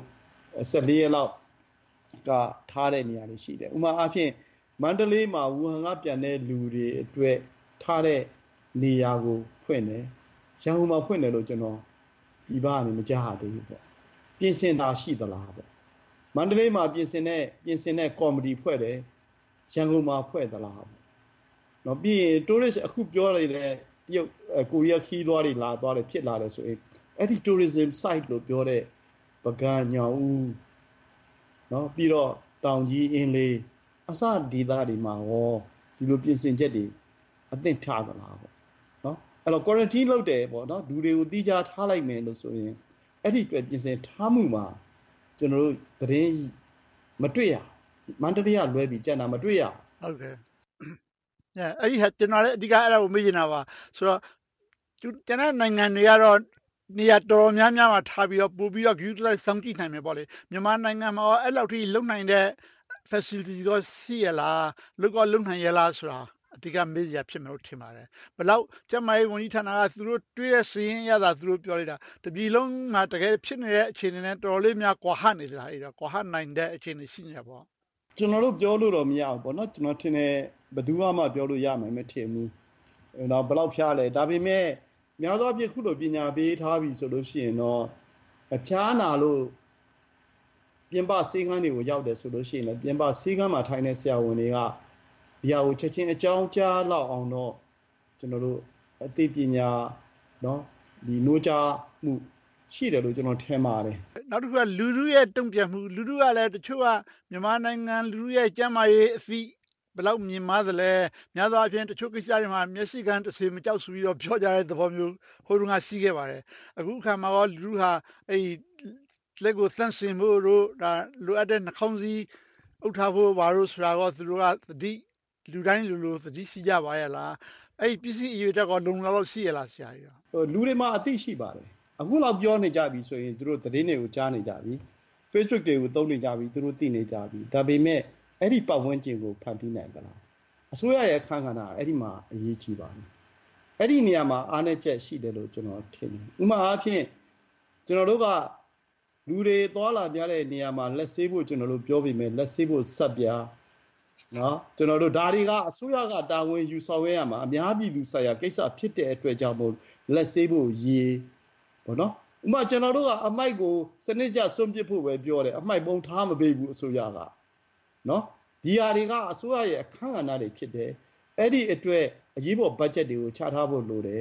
14ရက်လောက်ကထားတဲ့နေရာတွေရှိတယ်ဥပမာအားဖြင့်မန္တလေးမှာဝူဟန်ကပြန်တဲ့လူတွေအတွက်ထားတဲ့နေရာကိုဖွင့်တယ်ရန်ကုန်မှာဖွင့်တယ်လို့ကျွန်တော်ဒီဘာကနေမကြားသေးဘူးပေါ့ပြင်ဆင်တာရှိသလားပေါ့မန္တလေးမှာပြင်ဆင်တဲ့ကော်မတီဖွဲ့တယ်ရန်ကုန်မှာဖွဲ့သလားပေါ့เนาะပြီးရင် tourist အခုပြောရတဲ့တရုတ်ကိုရီးယားခီးသွားတွေလာသွားတယ်ဖြစ်လာတယ်ဆိုရင်အဲ့ဒီ tourism site လို့ပြောတဲ့ပကံညောင်ဦးเนาะပြီးတော့တောင်ကြီးအင်းလေးအစဒေသတွေမှာရောဒီလိုပြင်ဆင်ချက်တွေအသင့်ထားသလားပေါ့เนาะအဲ့တော့ quarantine လုပ်တယ်ပေါ့เนาะလူတွေကိုတီးခြားထားလိုက်မယ်လို့ဆိုရင်အဲ့ဒီအတွက်ပြင်ဆင်ထားမှုမှာကျွန်တော်တို့သတင်းမတွေ့ရမန္တလေးကလွဲပြီးကြံတာမတွေ့ရဟုတ်ကဲ့အဲ့ဒီကျွန်တော်လည်းအဓိကအဲ့ဒါကိုမေးချင်တာပါဆိုတော့ကျန်တဲ့နိုင်ငံတွေကတော့နေရာတော်တော်များများမှာထားပြီးတော့ပို့ပြီးတော့ utilize စောင့်ကြည့်နိုင်မယ်ပေါ့လေမြန်မာနိုင်ငံမှာအဲ့လောက်ထိလုံနိုင်တဲ့ facility တော့ရှိရလားလုံနိုင်ရလားဆိုတာအဓိကမေးစရာဖြစ်မယ်လို့ထင်ပါတယ်ဘယ်လောက်ကျမကြီးဝန်ကြီးဌာနကသူတို့တွေ့ရစီရင်ရတာသူတို့ပြောလိုက်တာတပြည်လုံးမှာတကယ်ဖြစ်နေတဲ့အခြေအနေနဲ့တော်တော်လေးများကွာဟနေသလားအဲ့တော့ကွာဟနိုင်တဲ့အခြေအနေရှိနေပေါ့ကျွန်တော်တို့ပြောလို့တော့မရဘူးပေါ့နော်ကျွန်တော်ထင်တယ်ဘယ်သူမှပြောလို့ရမယ်မထင်ဘူးတော့ဘယ်လောက်ဖျားလဲဒါပေမဲ့များသောအားဖြင့်ခုလိုပညာပေးထားပြီဆိုလို့ရှိရင်တော့ဖျားနာလို့ပြင်ပဆေးခန်းတွေကိုရောက်တယ်ဆိုလို့ရှိရင်လည်းပြင်ပဆေးခန်းမှာထိုင်တဲ့ဆရာဝန်တွေကဒီဟာကိုချက်ချင်းအကြောင်းကြားလောက်အောင်တော့ကျွန်တော်တို့အသိပညာเนาะဒီနိုးကြားမှုရှိတယ်လို့ကျွန်တော်ထင်ပါတယ်နောက်တစ်ခုကလူလူရဲ့တုံ့ပြန်မှုလူလူကလည်းတချို့ကမြန်မာနိုင်ငံလူလူရဲ့ကျန်းမာရေးအသိဘယ်လောက်မြင်မာသလဲများသောအားဖြင့်တချို့ကိစ္စတွေမှာမျက်စိကန်းတစ်စေမကြောက်ဆိုပြီးတော့ပြောကြတဲ့သဘောမျိုးဟိုတုန်းကရှိခဲ့ပါတယ်အခုအခါမှာတော့လူလူဟာအဲ့လက်ကိုသန့်စင်ဖို့တို့ဒါလိုအပ်တဲ့နှာခေါင်းစည်းအုပ်ထားဖို့ဘာလို့ဆိုတာကသူတို့ကသတိလူတိုင်းလူသတိရှိကြပါရဲ့လားအဲ့ပစ္စည်းအရေးတက်တော့လုံလောက်ရှိရလားဆရာကြီးလူတွေမှာအသိရှိပါတယ်အခုလောက်ပြောနေကြပြီဆိုရင်သူတို့သတင်းတွေကိုကြားနေကြပြီ Facebook တွေကိုသုံးနေကြပြီသူတို့သိနေကြပြီဒါပေမဲ့အဲ့ဒီပတ်ဝန်းကျင်ကိုဖန်တီးနိုင်သလားအစိုးရရဲ့အခန်းကဏ္ဍအဲ့ဒီမှာအရေးကြီးပါတယ်အဲ့ဒီနေရာမှာအားနည်းချက်ရှိတယ်လို့ကျွန်တော်ထင်တယ်ဥပမာအားဖြင့်ကျွန်တော်တို့ကလူတွေသွားလာပြတဲ့နေရာမှာလက်ဆေးဖို့ကျွန်တော်တို့ပြောပြီးမယ်လက်ဆေးဖို့ဆက်ပြနော်ကျွန်တော်တို့ဒါတွေကအစိုးရကတာဝန်ယူဆောင်ရွက်ရမှာအများပြည်သူဆိုင်ရာကိစ္စဖြစ်တဲ့အတွက်ကြောင့်မို့လက်ဆေးဖို့ရေပေါ့နော်ဥပမာကျွန်တော်တို့ကအမိုက်ကိုစနစ်ကျစွန့်ပစ်ဖို့ပဲပြောတယ်အမိုက်ပုံထားမပေးဘူးအစိုးရကနော်ဒီဟာတွေကအစိုးရရဲ့အခန်းကဏ္ဍတွေဖြစ်တယ်အဲ့ဒီအတွက်အရေးပေါ်ဘတ်ဂျက်တွေကိုချထားဖို့လိုတယ်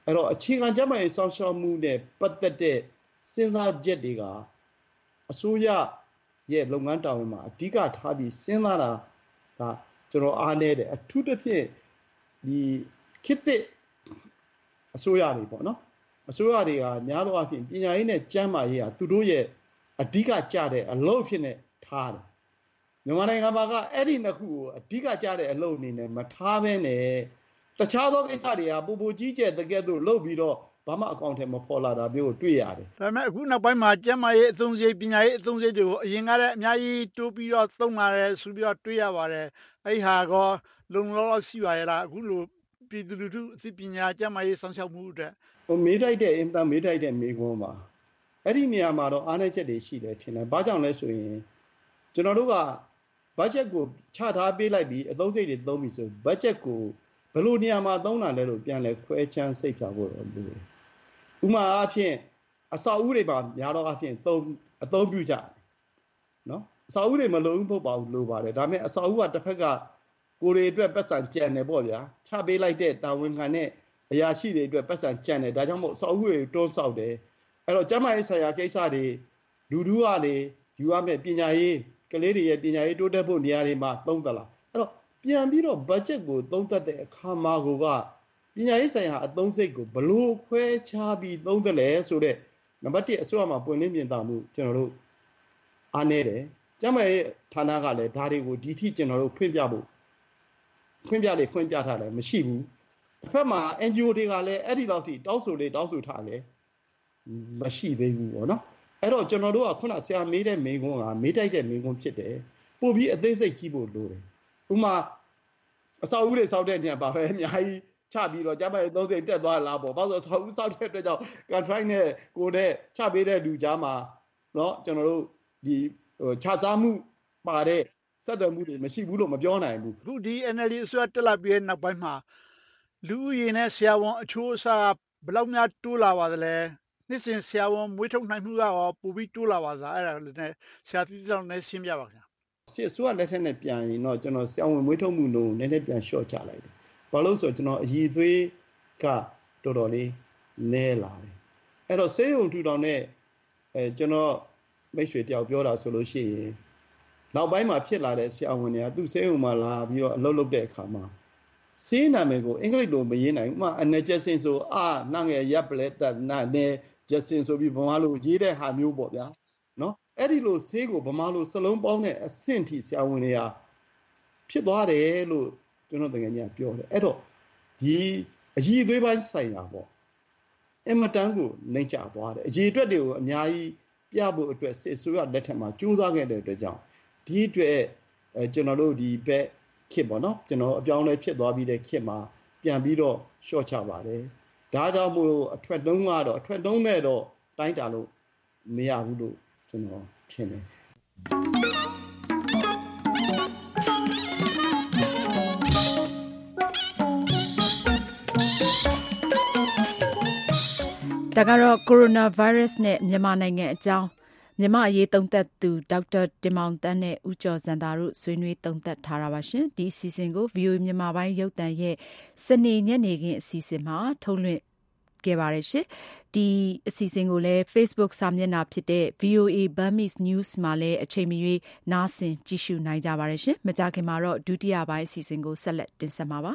အဲ့တော့အခြေခံကျန်းမာရေးစောင့်ရှောက်မှုနဲ့ပတ်သက်တဲ့စဉ်းစားချက်တွေကအစိုးရရဲ့လုပ်ငန်းတာဝန်မှာအဓိကထားပြီးစဉ်းစားတာကကျွန်တော်အားနည်းတယ်အထူးသဖြင့်ဒီခေတ်သစ်အစိုးရတွေပေါ့နော်အစိုးရတွေကများသောအားဖြင့်ပညာရေးနဲ့ကျန်းမာရေးဟာသူတို့ရဲ့အဓိကကျတဲ့အလုပ်ဖြစ်နေထားတယ်မြန်မာနိုင်ငံမှာကအဲ့ဒီနှစ်ခုကိုအဓိကကျတဲ့အလုပ်အနေနဲ့မထားဘဲနဲ့တခြားသောကိစ္စတွေကပူပူကြီးကျယ်တကယ်တော့လုပ်ပြီးတော့ဘာမှအကောင့်ထဲမဖော်လာတာမျိုးကိုတွေ့ရတယ်ဒါပေမဲ့အခုနောက်ပိုင်းမှာကျန်းမာရေးအသုံးစရိတ်ပညာရေးအသုံးစရိတ်တွေကိုအရင်ကတည်းကအများကြီးတိုးပြီးတော့သုံးလာတယ်ဆိုပြီးတော့တွေ့ရပါတယ်အဲ့ဒီဟာကောလုံလောက်ရှိပါရဲ့လားအခုလိုပြည်သူလူထုအသိပညာကျန်းမာရေးဆောင်ရှောက်မှုအတွက်မေးတိုက်တဲ့အင်တာမေးတိုက်တဲ့မေးခွန်းပါအဲ့ဒီနေရာမှာတော့အားနည်းချက်တွေရှိတယ်ထင်တယ်ဘာကြောင့်လဲဆိုရင်ကျွန်တော်တို့ကဘတ်ဂျက်ကိုချထားပေးလိုက်ပြီးအသုံးစရိတ်တွေသုံးပြီးဆိုဘတ်ဂျက်ကိုဘယ်လိုနေရာမှာသုံးတာလဲလို့ပြန်လဲခွဲချမ်းစိတ်ထားဖို့တော့လိုတယ်ဥပမာအားဖြင့်အစာအုပ်တွေပါများတော့အားဖြင့်အသုံးပြုကြတယ်နော်အစာအုပ်တွေမလိုဘူးဖို့ပါဘူးလိုပါတယ်ဒါပေမဲ့အစာအုပ်ကတစ်ဖက်ကကိုယ်တွေအတွက်ပတ်စံကြံတယ်ပေါ့ဗျာချပေးလိုက်တဲ့တာဝန်ခံတဲ့အရာရှိတွေအတွက်ပတ်စံကြံတယ်ဒါကြောင့်မို့အစာအုပ်တွေတွန်းဆောက်တယ်အဲ့တော့ကျန်းမာရေးဆိုင်ရာကိစ္စတွေလူထုကနေယူရမယ့်ပညာရေးကလေးတွေရဲ့ပညာရေးတိုးတက်ဖို့နေရာတွေမှာသုံးသလားအဲ့တော့ပြန်ပြီးတော့ဘတ်ဂျက်ကိုသုံးသပ်တဲ့အခါမှာကပညာရေးဆိုင်ရာအသုံးစရိတ်ကိုဘလို့ခွဲခြားပြီးသုံးသလဲဆိုတဲ့နံပါတ်1အစိုးရမှာပွင့်လင်းမြင်သာမှုကျွန်တော်တို့အားနည်းတယ်ကျန်းမာရေးဌာနကလည်းဒါတွေကိုဒီထိကျွန်တော်တို့ဖွင့်ပြထားတယ်မရှိဘူးတစ်ဖက်မှာ NGO တွေကလည်းအဲ့ဒီလောက်ထိတောင်းဆိုထားတယ်မရှိသေးဘူးပေါ့နော်အဲ့တော့ကျွန်တော်တို့ကခုနဆရာမေးတဲ့မိန်းကုန်းကမေးတိုက်တဲ့မိန်းကုန်းဖြစ်တယ်ပို့ပြီးအသေးစိတ်ကြီးဖို့လိုတယ်ဥမာအစာအုပ်တွေစောက်တဲ့ညပါပဲအများကြီးချပြီးတော့ကျမရဲ့30တက်သွားလားပေါ့ဘာလို့ဆိုအစာအုပ်စောက်တဲ့အတွက်ကြောင့် contract နဲ့ကိုယ်နဲ့ချပေးတဲ့လူကြားမှာเนาะကျွန်တော်တို့ဒီခြားစားမှုပါတဲ့ဆက်သွယ်မှုတွေမရှိဘူးလို့မပြောနိုင်ဘူးအခုဒီ NLD အစိုးရတက်လာပြီးတဲ့နောက်ပိုင်းမှာလူဦးရေနဲ့ဆရာဝန်အချိုးအစားဘယ်လောက်များတိုးလာပါသလဲနှစ်စဉ်ဆရာဝန်မွေးထုတ်နိုင်မှုကရောပိုပြီးတိုးလာပါစားအဲ့ဒါလည်းဆရာတိတောင်းနဲ့ရှင်းပြပါခင်ဗျာစစ်အစိုးရလက်ထက်နဲ့ပြန်ရင်တော့ကျွန်တော်ဆရာဝန်မွေးထုတ်မှုနှုန်းနည်းနည်းပြန်လျှော့ချလိုက်တယ်ဘာလို့ဆိုကျွန်တော်အည်သွေးကတော်တော်လေးနည်းလာတယ်အဲ့တော့ဆေးရုံထူထောင်တဲ့ကျွန်တော်မိတ်ဆွေတယောက်ပြောတာဆိုလို့ရှိရင်နောက်ပိုင်းမှာဖြစ်လာတဲ့ဆရာဝန်တွေကသူ့ဆေးရုံမှာလာပြီးတော့အလုပ်လုပ်တဲ့အခါမှာဆေးနာမည်ကိုအင်္ဂလိပ်လိုမရေးနိုင်ဘူးဥပမာအနေကျစင်ဆိုနှငယ်ရပ်ပလက်တနာနဲ့ဂျက်စင်ဆိုပြီးဗမာလိုရေးတဲ့ဟာမျိုးပေါ့ဗျာနော်အဲ့ဒီလိုဆေးကိုဗမာလိုစလုံးပေါင်းတဲ့အဆင့်ထိဆရာဝန်တွေကဖြစ်သွားတယ်လို့ကျွန်တော်တကယ်ကြီးပြောတယ်အဲ့တော့ဒီအည်သွေးပိုင်းဆိုင်ရာပေါ့အမတန်ကိုနှိမ့်ချသွားတယ်အည်အတွက်တွေကိုအများကြီးပြဖို့အတွက်စစ်ဆိုရလက်ထက်မှာကြိုးစားခဲ့တဲ့အတွက်ကြောင့်ဒီအတွက်ကျွန်တော်တို့ဒီဘက်ခေတ်ပေါ့နော်ကျွန်တော်အပြောင်းလဲဖြစ်သွားပြီးတဲ့ခေတ်မှာပြန်ပြီးတော့ရှော့ချပါတယ်ဒါကြောင့်မို့အထွက်တုံးကတော့အထွက်တုံးနဲ့တော့တိုင်းတာလို့မရဘူးလို့ကျွန်တော်ထင်တယ်ဒါကတော့ coronavirus နဲ့မြန်မာနိုင်ငံအကြောင်းမြန်မာအရေးသုံးသပ်သူဒေါက်တာတင်မောင်သန်းနဲ့ဦးကျော်ဇံသာတို့ဆွေးနွေးသုံးသပ်ထားတာပါရှင်ဒီအစီအစဉ်ကို VOA မြန်မာပိုင်းရုပ်သံရဲ့စနေညနေခင်းအစီအစဉ်မှာထုတ်လွှင့်ခဲ့ပါတယ်ရှင်ဒီအစီအစဉ်ကိုလည်း Facebook စာမျက်နှာဖြစ်တဲ့ VOA Burmese News မှာလည်းအချိန်မရွေးနားဆင်ကြည့်ရှုနိုင်ကြပါတယ်ရှင်မကြာခင်မှာတော့ဒုတိယပိုင်းအစီအစဉ်ကိုဆက်လက်တင်ဆက်မှာပါ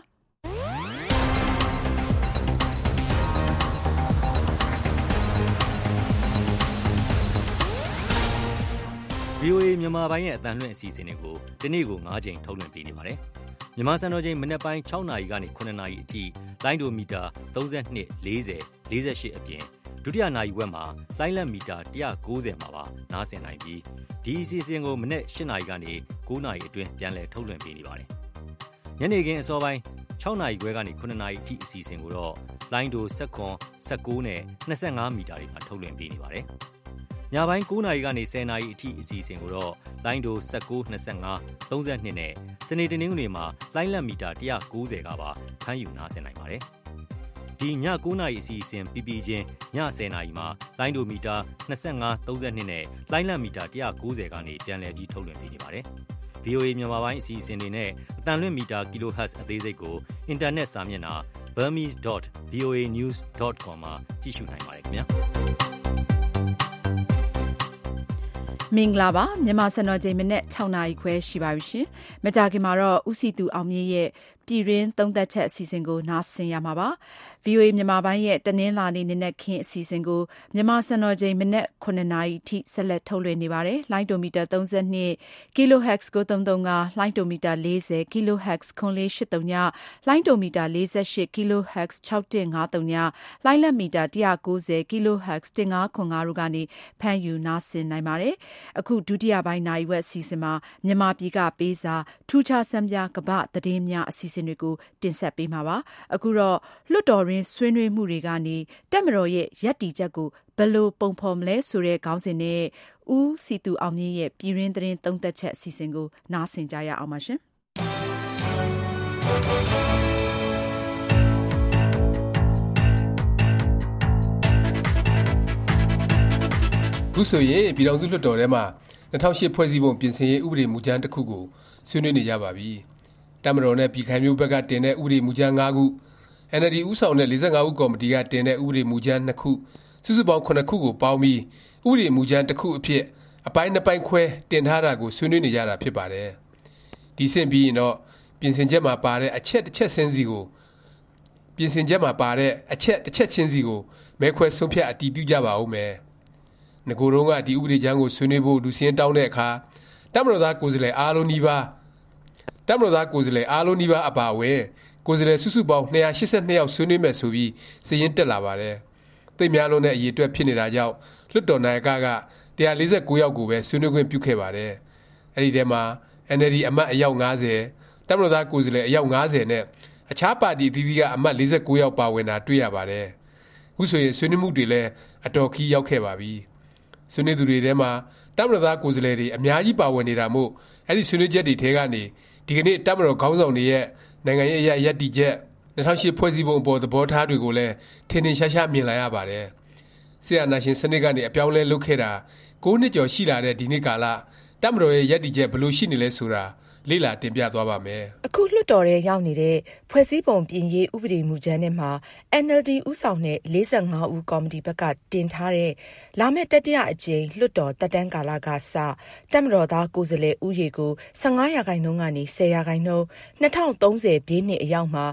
VOA မြန်မာပိုင်းရဲ့အသံလွှင့်အစီအစဉ်တွေကိုဒီနေ့ကို9ချိန်ထုတ်လွှင့်ပေးနေပါတယ်။မြန်မာစံတော်ချိန်မနက်ပိုင်း6နာရီကနေ9နာရီအထိလိုင်းဒိုမီတာ32 40 48အပြင်ဒုတိယနာရီဝက်မှာလိုင်းလက်မီတာ190မှာပါနားဆင်နိုင်ပြီးဒီအစီအစဉ်ကိုမနက်8နာရီကနေ9နာရီအတွင်းပြန်လည်ထုတ်လွှင့်ပေးနေပါတယ်။ညနေခင်းအစောပိုင်း6နာရီခွဲကနေ9နာရီအထိအစီအစဉ်ကိုတော့လိုင်းဒို19နဲ့25မီတာတွေမှာထုတ်လွှင့်ပေးနေပါတယ်။ညပိုင်း9နာရီကနေ10နာရီအထိအစီအစဉ်ကိုတော့လိုင်းဒို19 25 32နဲ့စနေတနင်္ဂနွေမှာလိုင်းလက်မီတာ190ကပါဖမ်းယူနားဆင်နိုင်ပါတယ်။ဒီည9နာရီအစီအစဉ်ပြီးပြီးချင်းည10နာရီမှာလိုင်းဒိုမီတာ25 32နဲ့လိုင်းလက်မီတာ190ကနေပြန်လည်ပြီးထုတ်လွှင့်ပေးနေပါတယ်။ VOA မြန်မာပိုင်းအစီအစဉ်တွေနဲ့အသံလွှင့်မီတာ kHz အသေးစိတ်ကိုအင်တာနက်စာမျက်နှာ burmese.voanews.com မှာကြည့်ရှုနိုင်ပါတယ်ခင်ဗျာမင်္ဂလာပါမြန်မာစံတော်ချိန်မနေ့6နာရီခွဲရှိပါပြီရှင်မကြခင်မှာတော့ဦးစီသူအောင်မြင့်ရဲ့ပြည်ရင်းသုံးသက်ချက်အစီအစဉ်ကိုနားဆင်ရမှာပါ VOA မြန်မာပိုင်းရဲ့တနင်္လာနေ့နေ့နဲ့ခင်းအစီအစဉ်ကိုမြန်မာစံတော်ချိန်မနေ့9နာရီအထိဆက်လက်ထုတ်လွှင့်နေပါတယ်လိုင်းဒိုမီတာ32 kHz 9335လိုင်းဒိုမီတာ40 kHz 9483ညလိုင်းဒိုမီတာ48 kHz 6153ညလိုင်းလက်မီတာ190 kHz 1505တို့ကနေဖမ်းယူနားဆင်နိုင်ပါတယ်အခုဒုတိယပိုင်းနိုင်ဝက်အစီအစဉ်မှာမြန်မာပြည်ကပေးစာထူးခြားစံပြကပသတင်းများအစီအစဉ်တွေကိုတင်ဆက်ပေးမှာပါအခုတော့လွတ်တော်ရင်းဆွေးနွေးမှုတွေကနေတက်မတော်ရဲ့ရပ်တည်ချက်ကိုဘယ်လိုပုံဖော်မလဲဆိုတဲ့ခေါင်းစဉ်နဲ့ဦးစီသူအောင်မြင့်ရဲ့ပြည်ရင်းသတင်းသုံးသက်ချက်အစီအစဉ်ကိုနားဆင်ကြရအောင်ပါရှင်ခုဆိုရင်ပြည်တော်စုလွှတ်တော်ထဲမှာ2008ဖွဲ့စည်းပုံပြင်ဆင်ရေးဥပဒေမူကြမ်းတစ်ခုကိုဆွေးနွေးနေကြပါပြီတက်မတော်နဲ့ပြည်ခိုင်မျိုးဘက်ကတင်တဲ့ဥပဒေမူကြမ်း5ခု NLD ဦးဆောင်တဲ့45ဦးကော်မတီကတင်တဲ့ဥပဒေမူကြမ်း2ခုစုစုပေါင်း9ခုကိုပေါင်းပြီးဥပဒေမူကြမ်းတစ်ခုအဖြစ်အပိုင်း2ပိုင်းခွဲတင်ထားတာကိုဆွေးနွေးနေကြတာဖြစ်ပါတယ်ဒီဆင့်ပြီးရင်တော့ပြင်ဆင်ချက်မှာပါတဲ့အချက်တစ်ချက်ချင်းစီကိုပြင်ဆင်ချက်မှာပါတဲ့အချက်တစ်ချက်ချင်းစီကိုမဲခွဲဆုံးဖြတ်အတည်ပြုကြပါဦးမယ်ငကိုယ်တော့ကဒီဥပဒေကြမ်းကိုဆွေးနွေးဖို့လူစင်းတောင်းတဲ့အခါတမတော်သားကိုယ်စားလှယ်အားလုံးနီးပါးအပါအဝင်ကိုယ်စားလှယ်စုစုပေါင်း282ယောက်ဆွေးနွေးမယ်ဆိုပြီးစာရင်းတက်လာပါတယ်သိပ်များလုံးတဲ့အရေးအတွက်ဖြစ်နေတာကြောင့်လွှတ်တော်နာယက149ယောက်ကိုပဲဆွေးနွေးခွင့်ပြုခဲ့ပါတယ်အဲဒီထဲမှာ NLD အမတ်အယောက်90တမတော်သားကိုယ်စားလှယ်အယောက်90နဲ့အခြားပါတီအသီးသီးကအမတ်49ယောက်ပါဝင်တာတွေ့ရပါတယ်အခုဆိုရင်ဆွေးနွေးမှုတွေလည်းအတော်ခီးရောက်ခဲ့ပါပြီဆွေးနွေးသူတွေထဲမှာတမတော်သားကိုယ်စားလှယ်တွေအများကြီးပါဝင်နေတာမို့အဲ့ဒီဆွေးနွေးချက်တွေထဲကနေဒီကနေ့တမတော်ခေါင်းဆောင်တွေရဲ့နိုင်ငံရေးအရာရပ်တည်ချက်2008ဖွဲ့စည်းပုံအပေါ်သဘောထားတွေကိုလည်းထင်ထင်ရှားရှားမြင်လာရပါတယ်ဆရာနာရှင်စနစ်ကနေအပြောင်းလဲလုပ်ခဲ့တာ9နှစ်ကျော်ရှိလာတဲ့ဒီနေ့ကာလတမတော်ရဲ့ရပ်တည်ချက်ဘယ်လိုရှိနေလဲဆိုတာလေ့လာတင်ပြသွားပါမယ်အခုလွှတ်တော်ထဲရောက်နေတဲ့ဖွဲ့စည်းပုံပြင်ရေးဥပဒေမူကြမ်းထဲမှာ NLD ဦးဆောင်တဲ့45ဦးကော်မတီဘက်ကတင်ထားတဲ့လာမယ့်တတိယအကြိမ်လွှတ်တော်တက်တန်းကာလကစတက်မတော်သားကိုယ်စားလှယ်ဦးရေကို15%ကနေ10% 2030ပြည့်နှစ်အရောက်မှာ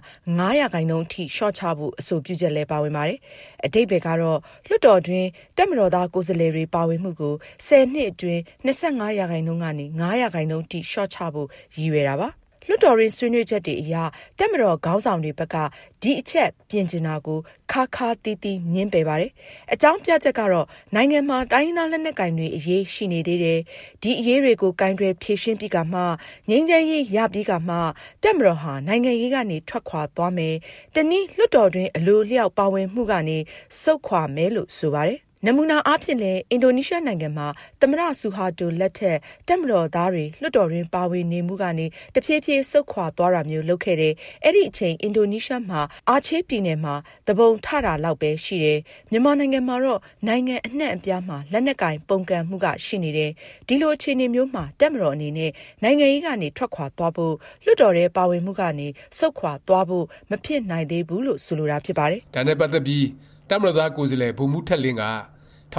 9%ထိရှော့ချဖို့အဆိုပြုချက်လဲပါဝင်ပါတယ်အဓိပ္ပာယ်ကတော့လွှတ်တော်တွင်တက်မတော်သားကိုယ်စားလှယ်တွေပါဝင်မှုကို10နှစ်အတွင်း25%ကနေ9%ထိရှော့ချဖို့ရည်ရွယ်တာပါလွှတ်တော်ရင်းဆွေးနွေးချက်တွေအရတက်မတော်ခေါင်းဆောင်တွေဘက်ကဒီအချက်ပြင်ကျင်တာကိုခါခါတီးတီးညင်းပယ်ပါတယ်အကြောင်းပြချက်ကတော့နိုင်ငံမှာတိုင်းရင်းသားလက်နက်ကိုင်တွေအရေးရှိနေသေးတယ်ဒီအရေးတွေကိုကင်တွယ်ဖြေရှင်းပြီးကမှငြိမ်းချမ်းရေးရပြီးကမှတက်မတော်ဟာနိုင်ငံရေးကနေထွက်ခွာသွားမယ်တနည်းလွှတ်တော်တွင်အလိုလျောက်ပါဝင်မှုကနေဆုတ်ခွာမယ်လို့ဆိုပါတယ်နမူနာအားဖြင့်လည်းအင်ဒိုနီးရှားနိုင်ငံမှာသမ္မတဆူဟာတိုလက်ထက်တက်မတော်သားတွေလွှတ်တော်တွင်ပါဝင်နေမှုကနေတဖြည်းဖြည်းဆုတ်ခွာသွားတာမျိုးလုပ်ခဲ့တယ်။အဲ့ဒီအချိန်အင်ဒိုနီးရှားမှာအာချေးပြည်နယ်မှာတပုံထတာလောက်ပဲရှိတယ်။မြန်မာနိုင်ငံမှာတော့နိုင်ငံအနှံ့အပြားမှာလက်နက်ကင်ပုန်ကန်မှုကရှိနေတယ်။ဒီလိုအခြေအနေမျိုးမှာတက်မတော်အနေနဲ့နိုင်ငံရေးကနေထွက်ခွာသွားဖို့လွှတ်တော်ထဲပါဝင်မှုကနေဆုတ်ခွာသွားဖို့မဖြစ်နိုင်သေးဘူးလို့ဆိုလိုတာဖြစ်ပါတယ်။ဒါနဲ့ပတ်သက်ပြီးတက်မတော်သားကိုယ်စားလှယ်ဗိုလ်မှူးထက်လင်းက1958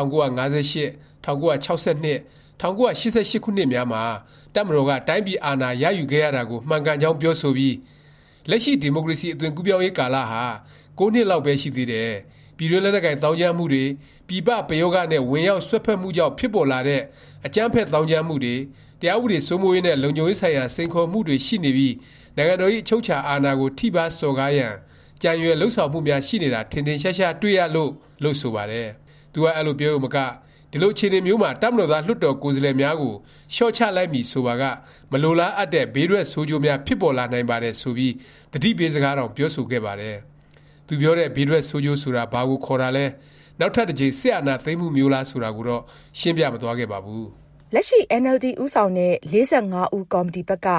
1962 1988ခုနှစ်များမှာတပ်မတော်ကတိုင်းပြည်အာဏာရယူခဲ့ရတာကိုမှန်ကန်ကြောင်းပြောဆိုပြီးလက်ရှိဒီမိုကရေစီအသွင်ကူးပြောင်းရေးကာလဟာ9နှစ်လောက်ပဲရှိသေးတယ်ပြည်တွင်းလက်နက်ကိုင်တောင်းကျမ်းမှုတွေပြည်ပပယောဂနဲ့ဝင်ရောက်ဆွတ်ဖက်မှုကြောင့်ဖြစ်ပေါ်လာတဲ့အကြမ်းဖက်တောင်းကျမ်းမှုတွေတရားဥပဒေစိုးမိုးရေးနဲ့လုံခြုံရေးဆိုင်ရာစိန်ခေါ်မှုတွေရှိနေပြီးနိုင်ငံတော်၏အချုပ်အခြာအာဏာကိုထိပါစော်ကားရန်ကြံရွယ်လှုပ်ဆောင်မှုများရှိနေတာထင်ထင်ရှားရှားတွေ့ရလို့ဆိုပါတယ်သူကအဲ့လိုပြောရုံမကဒီလိုအခြေအနေမျိုးမှာတပ်မတော်သားလွှတ်တော်ကိုယ်စားလှယ်များကိုရှော့ချလိုက်ပြီဆိုပါကမလိုလားအပ်တဲ့ဘေးရွက်ဆိုးကျိုးများဖြစ်ပေါ်လာနိုင်ပါတယ်ဆိုပြီးတတိပေးစကားတော်ပြောဆိုခဲ့ပါတယ်သူပြောတဲ့ဘေးရွက်ဆိုးကျိုးဆိုတာဘာကိုခေါ်တာလဲနောက်ထပ်တစ်ကြိမ်ဆက်အာဏာသိမ်းမှုမျိုးလားဆိုတာကိုတော့ရှင်းပြမသွားခဲ့ပါဘူးလက်ရှိ NLD ဦးဆောင်တဲ့45ဦးကော်မတီဘက်က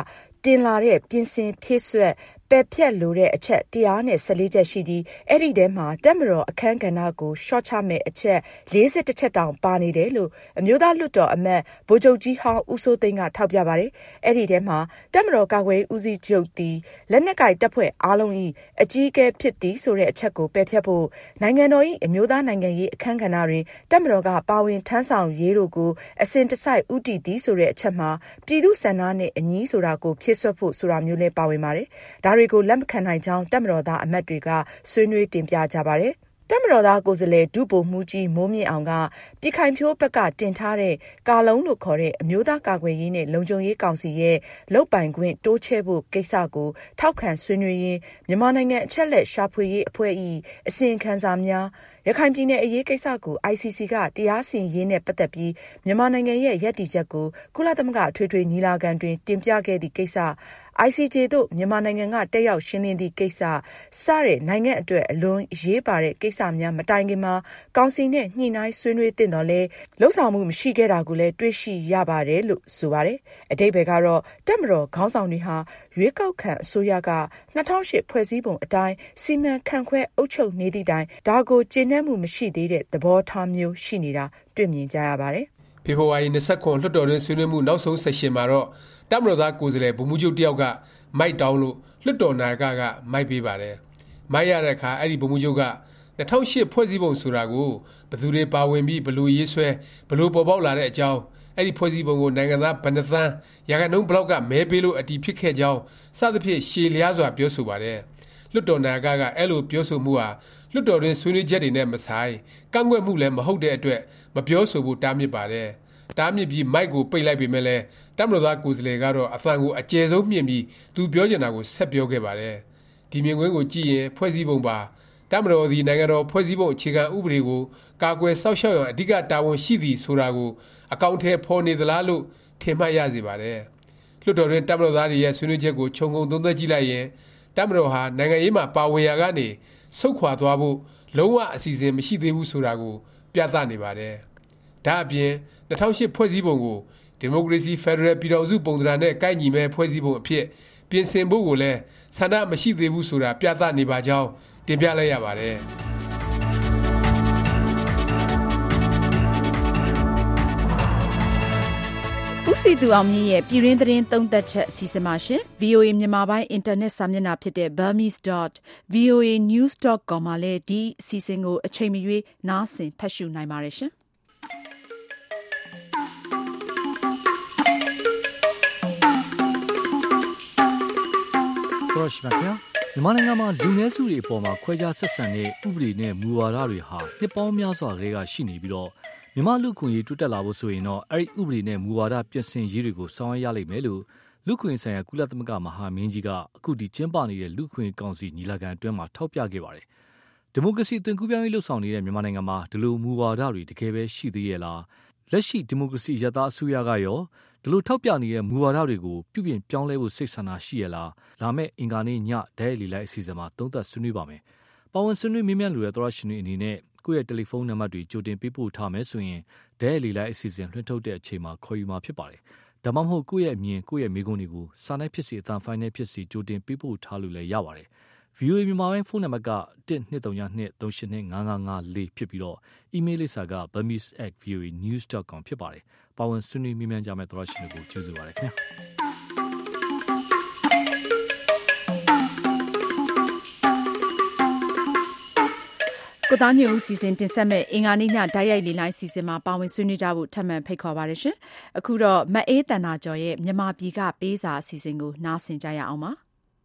တင်လာတဲ့ပြင်ဆင်ဖြည့်ဆွက်ပယ်ဖြတ်လိုတဲ့အချက်114ချက်ရှိပြီးအဲ့ဒီထဲမှာတပ်မတော်အခမ်းကဏ္ဍကိုရှော့ချမဲ့အချက်41ချက်တောင်ပါနေတယ်လို့အမျိုးသားလွှတ်တော်အမတ်ဗိုလ်ချုပ်ကြီးဟောင်းဦးစိုးသိန်းကထောက်ပြပါတယ်။အဲ့ဒီထဲမှာတပ်မတော်ကာကွယ်ရေးဦးစီးချုပ်တီလက်နက်ကိုင်တပ်ဖွဲ့အားလုံး၏အကြီးအကဲဖြစ်သည်ဆိုတဲ့အချက်ကိုပယ်ဖြတ်ဖို့နိုင်ငံတော်၏အမျိုးသားနိုင်ငံရေးအခမ်းကဏ္ဍတွင်တပ်မတော်ကပါဝင်ထမ်းဆောင်ရေးတို့ကိုအစဉ်တစိုက်ဥတီသည်ဆိုတဲ့အချက်မှာပြည်သူ့ဆန္ဒနဲ့အညီဆိုတာကိုဖြည့်ဆွတ်ဖို့ဆိုတာမျိုးလည်းပါဝင်ပါတယ်။ဒါတွေကိုလက်မခံနိုင်ကြောင်းတပ်မတော်သားအမတ်တွေကဆွေးနွေးတင်ပြကြပါတယ်။တပ်မတော်သားကိုယ်စားလှယ်ဒုဗိုလ်မှူးကြီးမိုးမြင့်အောင်ကပြည်ခိုင်ဖြိုးဘက်ကတင်ထားတဲ့ကာလုံးလို့ခေါ်တဲ့အမျိုးသားကာကွယ်ရေးနဲ့လုံခြုံရေးကောင်စီရဲ့လုပ်ပိုင်ခွင့်တိုးချဲ့ဖို့ကိစ္စကိုထောက်ခံဆွေးနွေးရင်းမြန်မာနိုင်ငံအချက်လက်ရှာဖွေရေးအဖွဲ့၏အစီရင်ခံစာများရခိုင်ပြည်နယ်အရေးကိစ္စကို ICC ကတရားစီရင်ရေးနဲ့ပတ်သက်ပြီးမြန်မာနိုင်ငံရဲ့ရည်တည်ချက်ကိုကုလသမဂ္ဂထွေထွေညီလာခံတွင်တင်ပြခဲ့သည့်ကိစ္စICJ တို့မြန်မာနိုင်ငံကတက်ရောက်ရှင်းလင်းသည့်ကိစ္စစတဲ့နိုင်ငံအတွက်အလွန်ရေးပါတဲ့ကိစ္စများမတိုင်ခင်မှာကောင်စီနဲ့ညှိနှိုင်းဆွေးနွေးသင့်တော်လဲလှုပ်ဆောင်မှုမရှိခဲ့တာကိုလည်းတွေ့ရှိရပါတယ်လို့ဆိုပါတယ်။အဓိပ္ပာယ်ကတော့တပ်မတော်ခေါင်းဆောင်တွေဟာရွေးကောက်ခံအစိုးရက2008ဖွဲ့စည်းပုံအတိုင်းစီမံခန့်ခွဲအုပ်ချုပ်နေသည့်တိုင်ဒါကိုကျေနပ်မှုမရှိသေးတဲ့သဘောထားမျိုးရှိနေတာတွေ့မြင်ကြရပါတယ်။ဖေဖော်ဝါရီ29လွှတ်တော်တွင်ဆွေးနွေးမှုနောက်ဆုံးဆက်ရှင်မှာတော့တပ်မတော်သားကိုယ်စားလှယ်ဗိုလ်မှူးချုပ်တယောက်ကမိုက်တောင်းလို့လွှတ်တော်နာယကမိုက်ပေးပါတယ်။မိုက်ရတဲ့အခါအဲ့ဒီဗိုလ်မှူးချုပ်က2008ဖွဲ့စည်းပုံဆိုတာကိုဘယ်သူတွေပါဝင်ပြီးဘယ်လိုရေးဆွဲဘယ်လိုပေါ်ပေါက်လာတဲ့အကြောင်းအဲ့ဒီဖွဲ့စည်းပုံကိုနိုင်ငံသားဘဏ္ဍသန်းရာခိုင်နှုန်းဘလောက်ကမဲပေးလို့အတည်ဖြစ်ခဲ့ကြောင်းစသဖြင့်ရှေလျားစွာပြောဆိုပါတယ်။လွှတ်တော်နာယကအဲ့လိုပြောဆိုမှုဟာလွှတ်တော်တွင်ဆွေးနွေးချက်တွေနဲ့မဆိုင်ကန့်ကွက်မှုလည်းမဟုတ်တဲ့အတွက်မပြောဆိုဖို့တားမြစ်ပါတယ်။တားမြစ်ပြီးမိုက်ကိုပိတ်လိုက်ပေမဲ့လည်းတပ်မတော်သားကိုယ်စားလှယ်ကတော့အသံကိုအကျယ်ဆုံးမြင့်ပြီးသူပြောချင်တာကိုဆက်ပြောခဲ့ပါတယ်။ဒီမြင်ကွင်းကိုကြည့်ရင်ဖွဲ့စည်းပုံပါတပ်မတော်သည်နိုင်ငံတော်ဖွဲ့စည်းပုံအခြေခံဥပဒေကိုကာကွယ်စောင့်ရှောက်ရန်အဓိကတာဝန်ရှိသည်ဆိုတာကိုအကောင့်ထဲဖော်နေသလားလို့ထင်မှတ်ရစေပါတယ်။လွှတ်တော်တွင်တပ်မတော်သားတွေရဲ့ဆွေးနွေးချက်ကိုခြုံငုံသုံးသပ်ကြည့်လိုက်ရင်တပ်မတော်ဟာနိုင်ငံရေးမှာပါဝင်ရာကနေဆုတ်ခွာသွားဖို့လုံးဝအစီအစဉ်မရှိသေးဘူးဆိုတာကိုပြသနေပါတယ်။ဒါအပြင်2008ဖွဲ့စည်းပုံကိုဒီမိုကရေစီဖက်ဒရယ်ပြည်ထောင်စုပုံသဏ္ဍာန်နဲ့ကိုက်ညီမဲ့ဖွဲ့စည်းပုံအဖြစ်ပြင်ဆင်ဖို့ကိုလည်းဆန္ဒမရှိသေးဘူးဆိုတာပြသနေပါကြောင်းတင်ပြလိုက်ရပါတယ်။ဦးစီသူအောင်မြင့်ရဲ့ပြည်ရင်းသတင်းသုံးသပ်ချက်အစီအစဉ်မှာရှင် VOA မြန်မာပိုင်းအင်တာနက်စာမျက်နှာဖြစ်တဲ့ burmese.voanews.com မှာလည်းဒီအစီအစဉ်ကိုအချိန်မရွေးနားဆင်ဖတ်ရှုနိုင်ပါတယ်ရှင်။ဟုတ်ပါဗျာမြန်မာနိုင်ငံမှာလူနည်းစုတွေအပေါ်မှာခွဲခြားဆက်ဆံတဲ့ဥပဒေနဲ့မူဝါဒတွေဟာနှစ်ပေါင်းများစွာကတည်းကရှိနေပြီးတော့မြန်မာလူခွင့်ရေးတိုးတက်လာဖို့ဆိုရင်တော့အဲ့ဒီဥပဒေနဲ့မူဝါဒပြင်ဆင်ရေးတွေကိုဆောင်ရွက်ရလိမ့်မယ်လို့လူခွင့်ဆိုင်ရာကုလသမဂ္ဂမဟာမင်းကြီးကအခုဒီကျင်းပနေတဲ့လူခွင့်ကောင်စီညီလာခံအတွင်းမှာထောက်ပြခဲ့ပါတယ်။ဒီမိုကရေစီအသွင်ကူးပြောင်းရေးလှုပ်ဆောင်နေတဲ့မြန်မာနိုင်ငံမှာဒီလိုမူဝါဒတွေတကယ်ပဲရှိသေးရဲ့လားလက်ရှိဒီမိုကရေစီရသားအစိုးရကရောဒီလိုထောက်ပြနေတဲ့မူဝါဒတွေကိုပြုပြင်ပြောင်းလဲဖို့စိတ်ဆန္ဒရှိရလားလာမယ့်အင်္ဂါနေ့ညဒဲလီလိုက်အစီအစဉ်မှာသုံးသပ်ဆွေးနွေးပါမယ်။ပါဝင်ဆွေးနွေးမေးမြန်းလိုတဲ့သောရရှင်တွေအနေနဲ့ကိုယ့်ရဲ့တယ်လီဖုန်းနံပါတ်တွေကြိုတင်ပေးပို့ထားမယ်ဆိုရင်ဒဲလီလိုက်အစီအစဉ်လွှင့်ထုတ်တဲ့အချိန်မှာခေါ်ယူမှာဖြစ်ပါတယ်။ဒါမှမဟုတ်ကိုယ့်ရဲ့အမြင်ကိုယ့်ရဲ့မေးခွန်းတွေကိုစာနဲ့ဖြစ်စီအသံဖိုင်နဲ့ဖြစ်စီကြိုတင်ပေးပို့ထားလို့လည်းရပါတယ်။ VOA မြန်မာပိုင်းဖုန်းနံပါတ်က12323855554ဖြစ်ပြီးတော့အီးမေးလ်လိပ်စာက burmese@voanews.com ဖြစ်ပါတယ်။ပါဝင်ဆွေးနွေးမေးမြန်းကြမယ့်သောရရှင်တွေကိုကျေးဇူးပါတယ်ခင်ဗျာ။ကိုသားညွန့်ဦးစီစဉ်တင်ဆက်မဲ့အင်္ဂါနေ့ညဓာတ်ရိုက်လေလိုင်းစီစဉ်မှာပါဝင်ဆွေးနွေးကြဖို့ထပ်မံဖိတ်ခေါ်ပါရရှင်။အခုတော့မအေးတန်နာကျော်ရဲ့မြန်မာပြည်ကပေးစာအစီအစဉ်ကိုနားဆင်ကြရအောင်ပါ။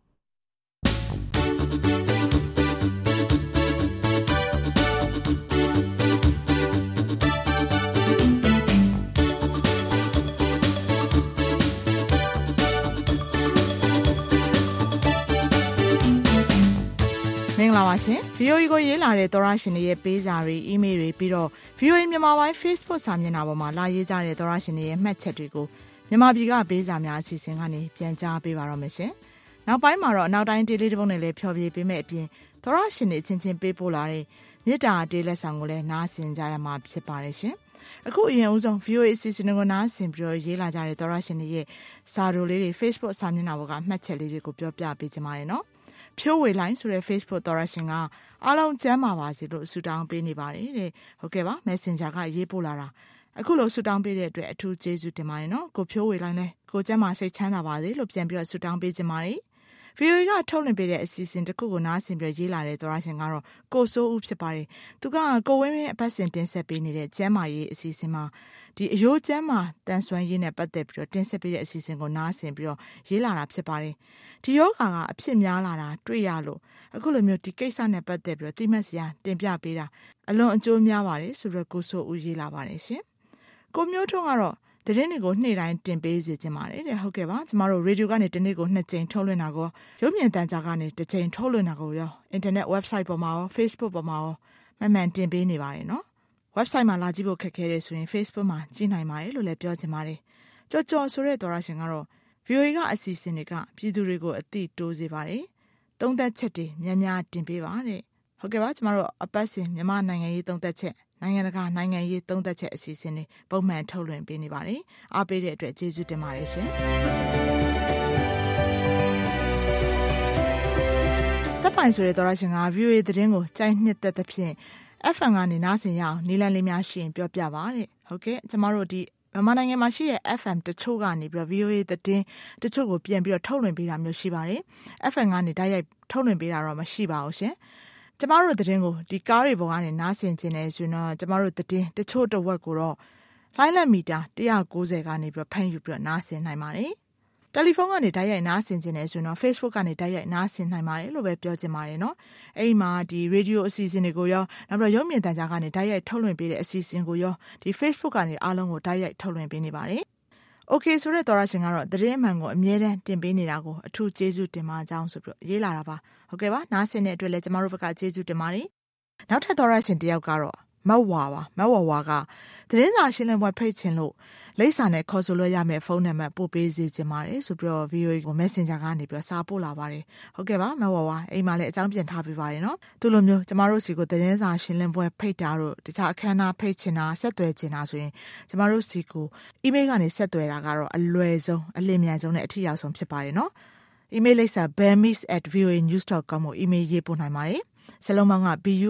မင်္ဂလာပါရှင် VOA ကိုရေးလာတဲ့သောရရှင်တွေရဲ့ပေးစာတွေအီးမေးလ်တွေပြီးတော့ VOA မြန်မာပိုင်း Facebook စာမျက်နှာပေါ်မှာလာရေးကြတဲ့သောရရှင်တွေရဲ့မှတ်ချက်တွေကိုမြန်မာပြည်ကပေးစာများအစီအစဉ်ကနေပြန်ကြားပေးပါတော့မယ်ရှင်နောက်ပိုင်းမှာတော့အနောက်တိုင်းဒေးလေးတစ်ပုဒ်နဲ့လည်းဖျော်ဖြေပေးမယ့်အပြင်သောရရှင်တွေချင်းချင်းပေးပို့လာတဲ့မေတ္တာတေးလက်ဆောင်ကိုလည်းနားဆင်ကြရမှာဖြစ်ပါတယ်ရှင်အခုအရင်ဦးဆုံး VOA အစီအစဉ်ကိုနားဆင်ပြီးတော့ရေးလာကြတဲ့သောရရှင်တွေရဲ့စာတို့လေးတွေ Facebook စာမျက်နှာပေါ်ကအမှတ်ချက်လေးတွေကိုပြောပြပေးကြပါမယ်နော်ဖြိုးဝေလိုင်းဆိုတဲ့ Facebook သောရရှင်ကအားလုံးကျမ်းမာပါစေလို့ဆုတောင်းပေးနေပါတယ်တဲ့ဟုတ်ကဲ့ပါ Messenger ကရေးပို့လာတာအခုလို့ဆုတောင်းပေးတဲ့အတွက်အထူးကျေးဇူးတင်ပါတယ်နော်ကိုဖြိုးဝေလိုင်းလည်းကိုကျမ်းမာစိတ်ချမ်းသာပါစေလို့ပြန်ပြီးတော့ဆုတောင်းပေးကြပါတယ်VOA ကထုတ်လွှင့်ပေးတဲ့အစီအစဉ်တစ်ခုကိုနားဆင်ပြီးရေးလာတဲ့သောရရှင်ကတော့ကိုစိုးဦးဖြစ်ပါတယ်သူကကိုဝင်းဝင်းအပတ်စဉ်တင်ဆက်ပေးနေတဲ့ကျမ်းမာရေးအစီအစဉ်မှာဒီအယိုးကျမ်းမာတန်ဆွမ်းရေးနဲ့ပတ်သက်ပြီးတော့တင်ဆက်ပေးတဲ့အစီအစဉ်ကိုနားဆင်ပြီးတော့ရေးလာတာဖြစ်ပါတယ်ဒီယောဂါကအဖြစ်များလာတာတွေ့ရလို့အခုလိုမျိုးဒီကိစ္စနဲ့ပတ်သက်ပြီးတော့တိမတ်စရာတင်ပြပေးတာအလွန်အကျိုးများပါတယ်ဆိုတော့ကိုစိုးဦးရေးလာပါတယ်ရှင်ကိုမျိုးထွန်းကတော့သတင်းတွေကိုနေ့တိုင်းတင်ပေးစေချင်ပါတယ်တဲ့ဟုတ်ကဲ့ပါကျမတို့ရေဒီယိုကနေတနေ့ကို2ကြိမ်ထုတ်လွှင့်တာကိုရုပ်မြင်သံကြားကနေ1ကြိမ်ထုတ်လွှင့်တာကိုရောအင်တာနက် website ပေါ်မှာရော Facebook ပေါ်မှာရောမှန်တင်ပေးနေပါတယ်နော် website မှာလာကြည့်ဖို့ခက်ခဲတယ်ဆိုရင် Facebook မှာကြည့်နိုင်ပါတယ်လို့လည်းပြောချင်ပါတယ်ကြော်ဆိုတဲ့သောရရှင်ကတော့ VOA ကအစီအစဉ်တွေကပြည်သူတွေကိုအသိတိုးစေပါတယ်သုံးသက်ချက်တွေများများတင်ပေးပါတဲ့ဟုတ်ကဲ့ပါကျမတို့အပတ်စဉ်မြန်မာနိုင်ငံရေးသုံးသက်ချက်နိုင်ငံတကာနိုင်ငံရေးသုံးသက်ချက်အစီအစဉ်တွေပုံမှန်ထုတ်လွှင့်ပေးနေပါတယ်အားပေးတဲ့အတွက်ကျေးဇူးတင်ပါတယ်ရှင်တပ်ပိုင်ဆိုတဲ့သောရရှင်က VOA သတင်းကိုကြိုက်နှစ်သက်သဖြင့် FM ကနေနားဆင်ရအောင်နီလန်လေးများရှိရင်ပြောပြပါတဲ့ဟုတ်ကဲ့ကျမတို့ဒီမြန်မာနိုင်ငံမှာရှိတဲ့ FM တချို့ကနေပြီးတော့ VOA သတင်းတချို့ကိုပြန်ပြီးတော့ထုတ်လွှင့်ပေးတာမျိုးရှိပါတယ် FM ကနေတိုက်ရိုက်ထုတ်လွှင့်ပေးတာတော့မရှိပါဘူးရှင်ကျမတို့သတင်းကိုဒီကားတွေပေါ်ကနေနားဆင်ခြင်းနဲ့ဆိုတော့ကျမတို့သတင်းတချို့တစ်ဝက်ကိုတော့လိုင်းလက်မီတာ190ကနေပြီးတော့ဖမ်းယူပြီးတော့နားဆင်နိုင်ပါတယ်။တယ်လီဖုန်းကနေတိုက်ရိုက်နားဆင်ခြင်းနဲ့ဆိုတော့ Facebook ကနေတိုက်ရိုက်နားဆင်နိုင်ပါတယ်လို့ပဲပြောချင်ပါတယ်နော်။အဲဒီမှာဒီရေဒီယိုအစီအစဉ်တွေကိုရောနောက်ပြီးတော့ရုပ်မြင်သံကြားကနေတိုက်ရိုက်ထုတ်လွှင့်ပေးတဲ့အစီအစဉ်ကိုရောဒီ Facebook ကနေအားလုံးကိုတိုက်ရိုက်ထုတ်လွှင့်ပေးနေပါတယ်။ Okay ဆိုတဲ့သောရရှင်ကတော့သတင်းအမှန်ကိုအမြဲတမ်းတင်ပေးနေတာကိုအထူးကျေးဇူးတင်ပါကြောင်းဆိုပြီးရေးလာတာပါဟုတ်ကဲ့ပါနားဆင်တဲ့အတွက်လည်းကျမတို့ဘက်ကကျေးဇူးတင်ပါတယ်နောက်ထပ်သောရရှင်တယောက်ကတော့မတ်ဝါပါမတ်ဝါကသတင်းစာရှင်းလင်းပွဲဖိတ်ချင်လို့လိပ်စာနဲ့ခေါ်ဆိုလို့ရမယ့်ဖုန်းနံပါတ်ပို့ပေးစေချင်ပါတယ်ဆိုပြီးတော့ VOA ကို Messenger ကနေပြီးတော့စာပို့လာပါတယ်ဟုတ်ကဲ့ပါမတ်ဝါအိမ်မှာလည်းအကြောင်းပြန်ထားပေးပါတယ်နော်သူလိုမျိုးကျမတို့စီကိုသတင်းစာရှင်းလင်းပွဲဖိတ်တာတို့တခြားအခမ်းအနားဖိတ်ချင်တာဆက်သွယ်ချင်တာဆိုရင်ကျမတို့စီကို email ကနေဆက်သွယ်တာကတော့အလွယ်ဆုံးအလင်းမြန်ဆုံးနဲ့အထီရောက်ဆုံးဖြစ်ပါတယ်နော် email လိပ်စာ burmese@voanews.com ကို email ရေးပို့နိုင်ပါတယ်စလုံးပေါင်းက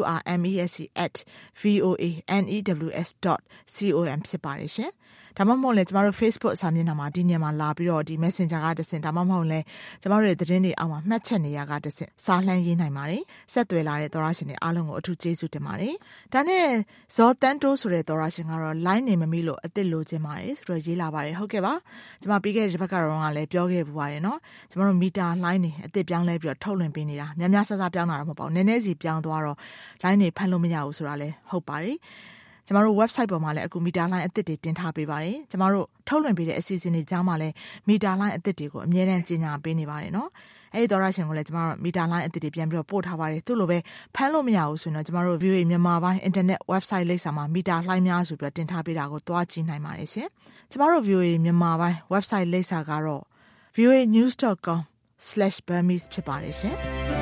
burmese@voanews.com ဖြစ်ပါတယ်ရှင်ဒါမှမဟုတ်လည်းကျမတို့ Facebook စာမျက်နှာမှာဒီညမှာလာပြီးတော့ဒီ Messenger ကတဆင့်ဒါမှမဟုတ်လည်းကျမတို့ရဲ့သတင်းတွေအောက်မှာမှတ်ချက်နေရကတဆင့်စာလှမ်းရေးနိုင်ပါတယ်ဆက်သွယ်လာတဲ့သောရရှင်တွေအားလုံးကိုအထူးကျေးဇူးတင်ပါတယ်ဒါနဲ့ဇော်တန်းတိုးဆိုတဲ့သောရရှင်ကတော့ line နေမမိလို့အစ်စ်လိုချင်ပါတယ်ဆိုတော့ရေးလာပါတယ်ဟုတ်ကဲ့ပါကျမပြီးခဲ့တဲ့တစ်ပတ်ကတော့လည်းပြောခဲ့ပူပါတယ်နော်ကျမတို့မီတာ line နေအစ်စ်ပြောင်းလဲပြီးတော့ထုတ်လွှင့်ပေးနေတာများများဆဆပြောင်းတာတော့မဟုတ်ပါဘူးနည်းနည်းစီပြောင်းသွားတော့ line နေဖမ်းလို့မရဘူးဆိုတာလည်းဟုတ်ပါတယ်ကျမတို့ website ပေါ်မှာလည်းအခုမီတာ line အသစ်တွေတင်ထားပေးပါတယ်ကျမတို့ထုတ်လွှင့်ပေးတဲ့အစီအစဉ်တွေကြားမှာလည်းမီတာ line အသစ်တွေကိုအမြဲတမ်းကြီးညာပေးနေပါတယ်နော်အဲ့ဒီသောရရှင်ကိုလည်းကျမတို့မီတာ line အသစ်တွေပြန်ပြီးတော့ပို့ထားပါတယ်သူ့လိုပဲဖမ်းလို့မရဘူးဆိုရင်တော့ကျမတို့ VOA မြန်မာပိုင်း internet website လိပ်စာမှာမီတာ line များဆိုပြီးတော့တင်ထားပေးတာကိုတွားကြည့်နိုင်ပါတယ်ရှင်ကျမတို့ VOA မြန်မာပိုင်း website လိပ်စာကတော့ voanews.com/burmese ဖြစ်ပါတယ်ရှင်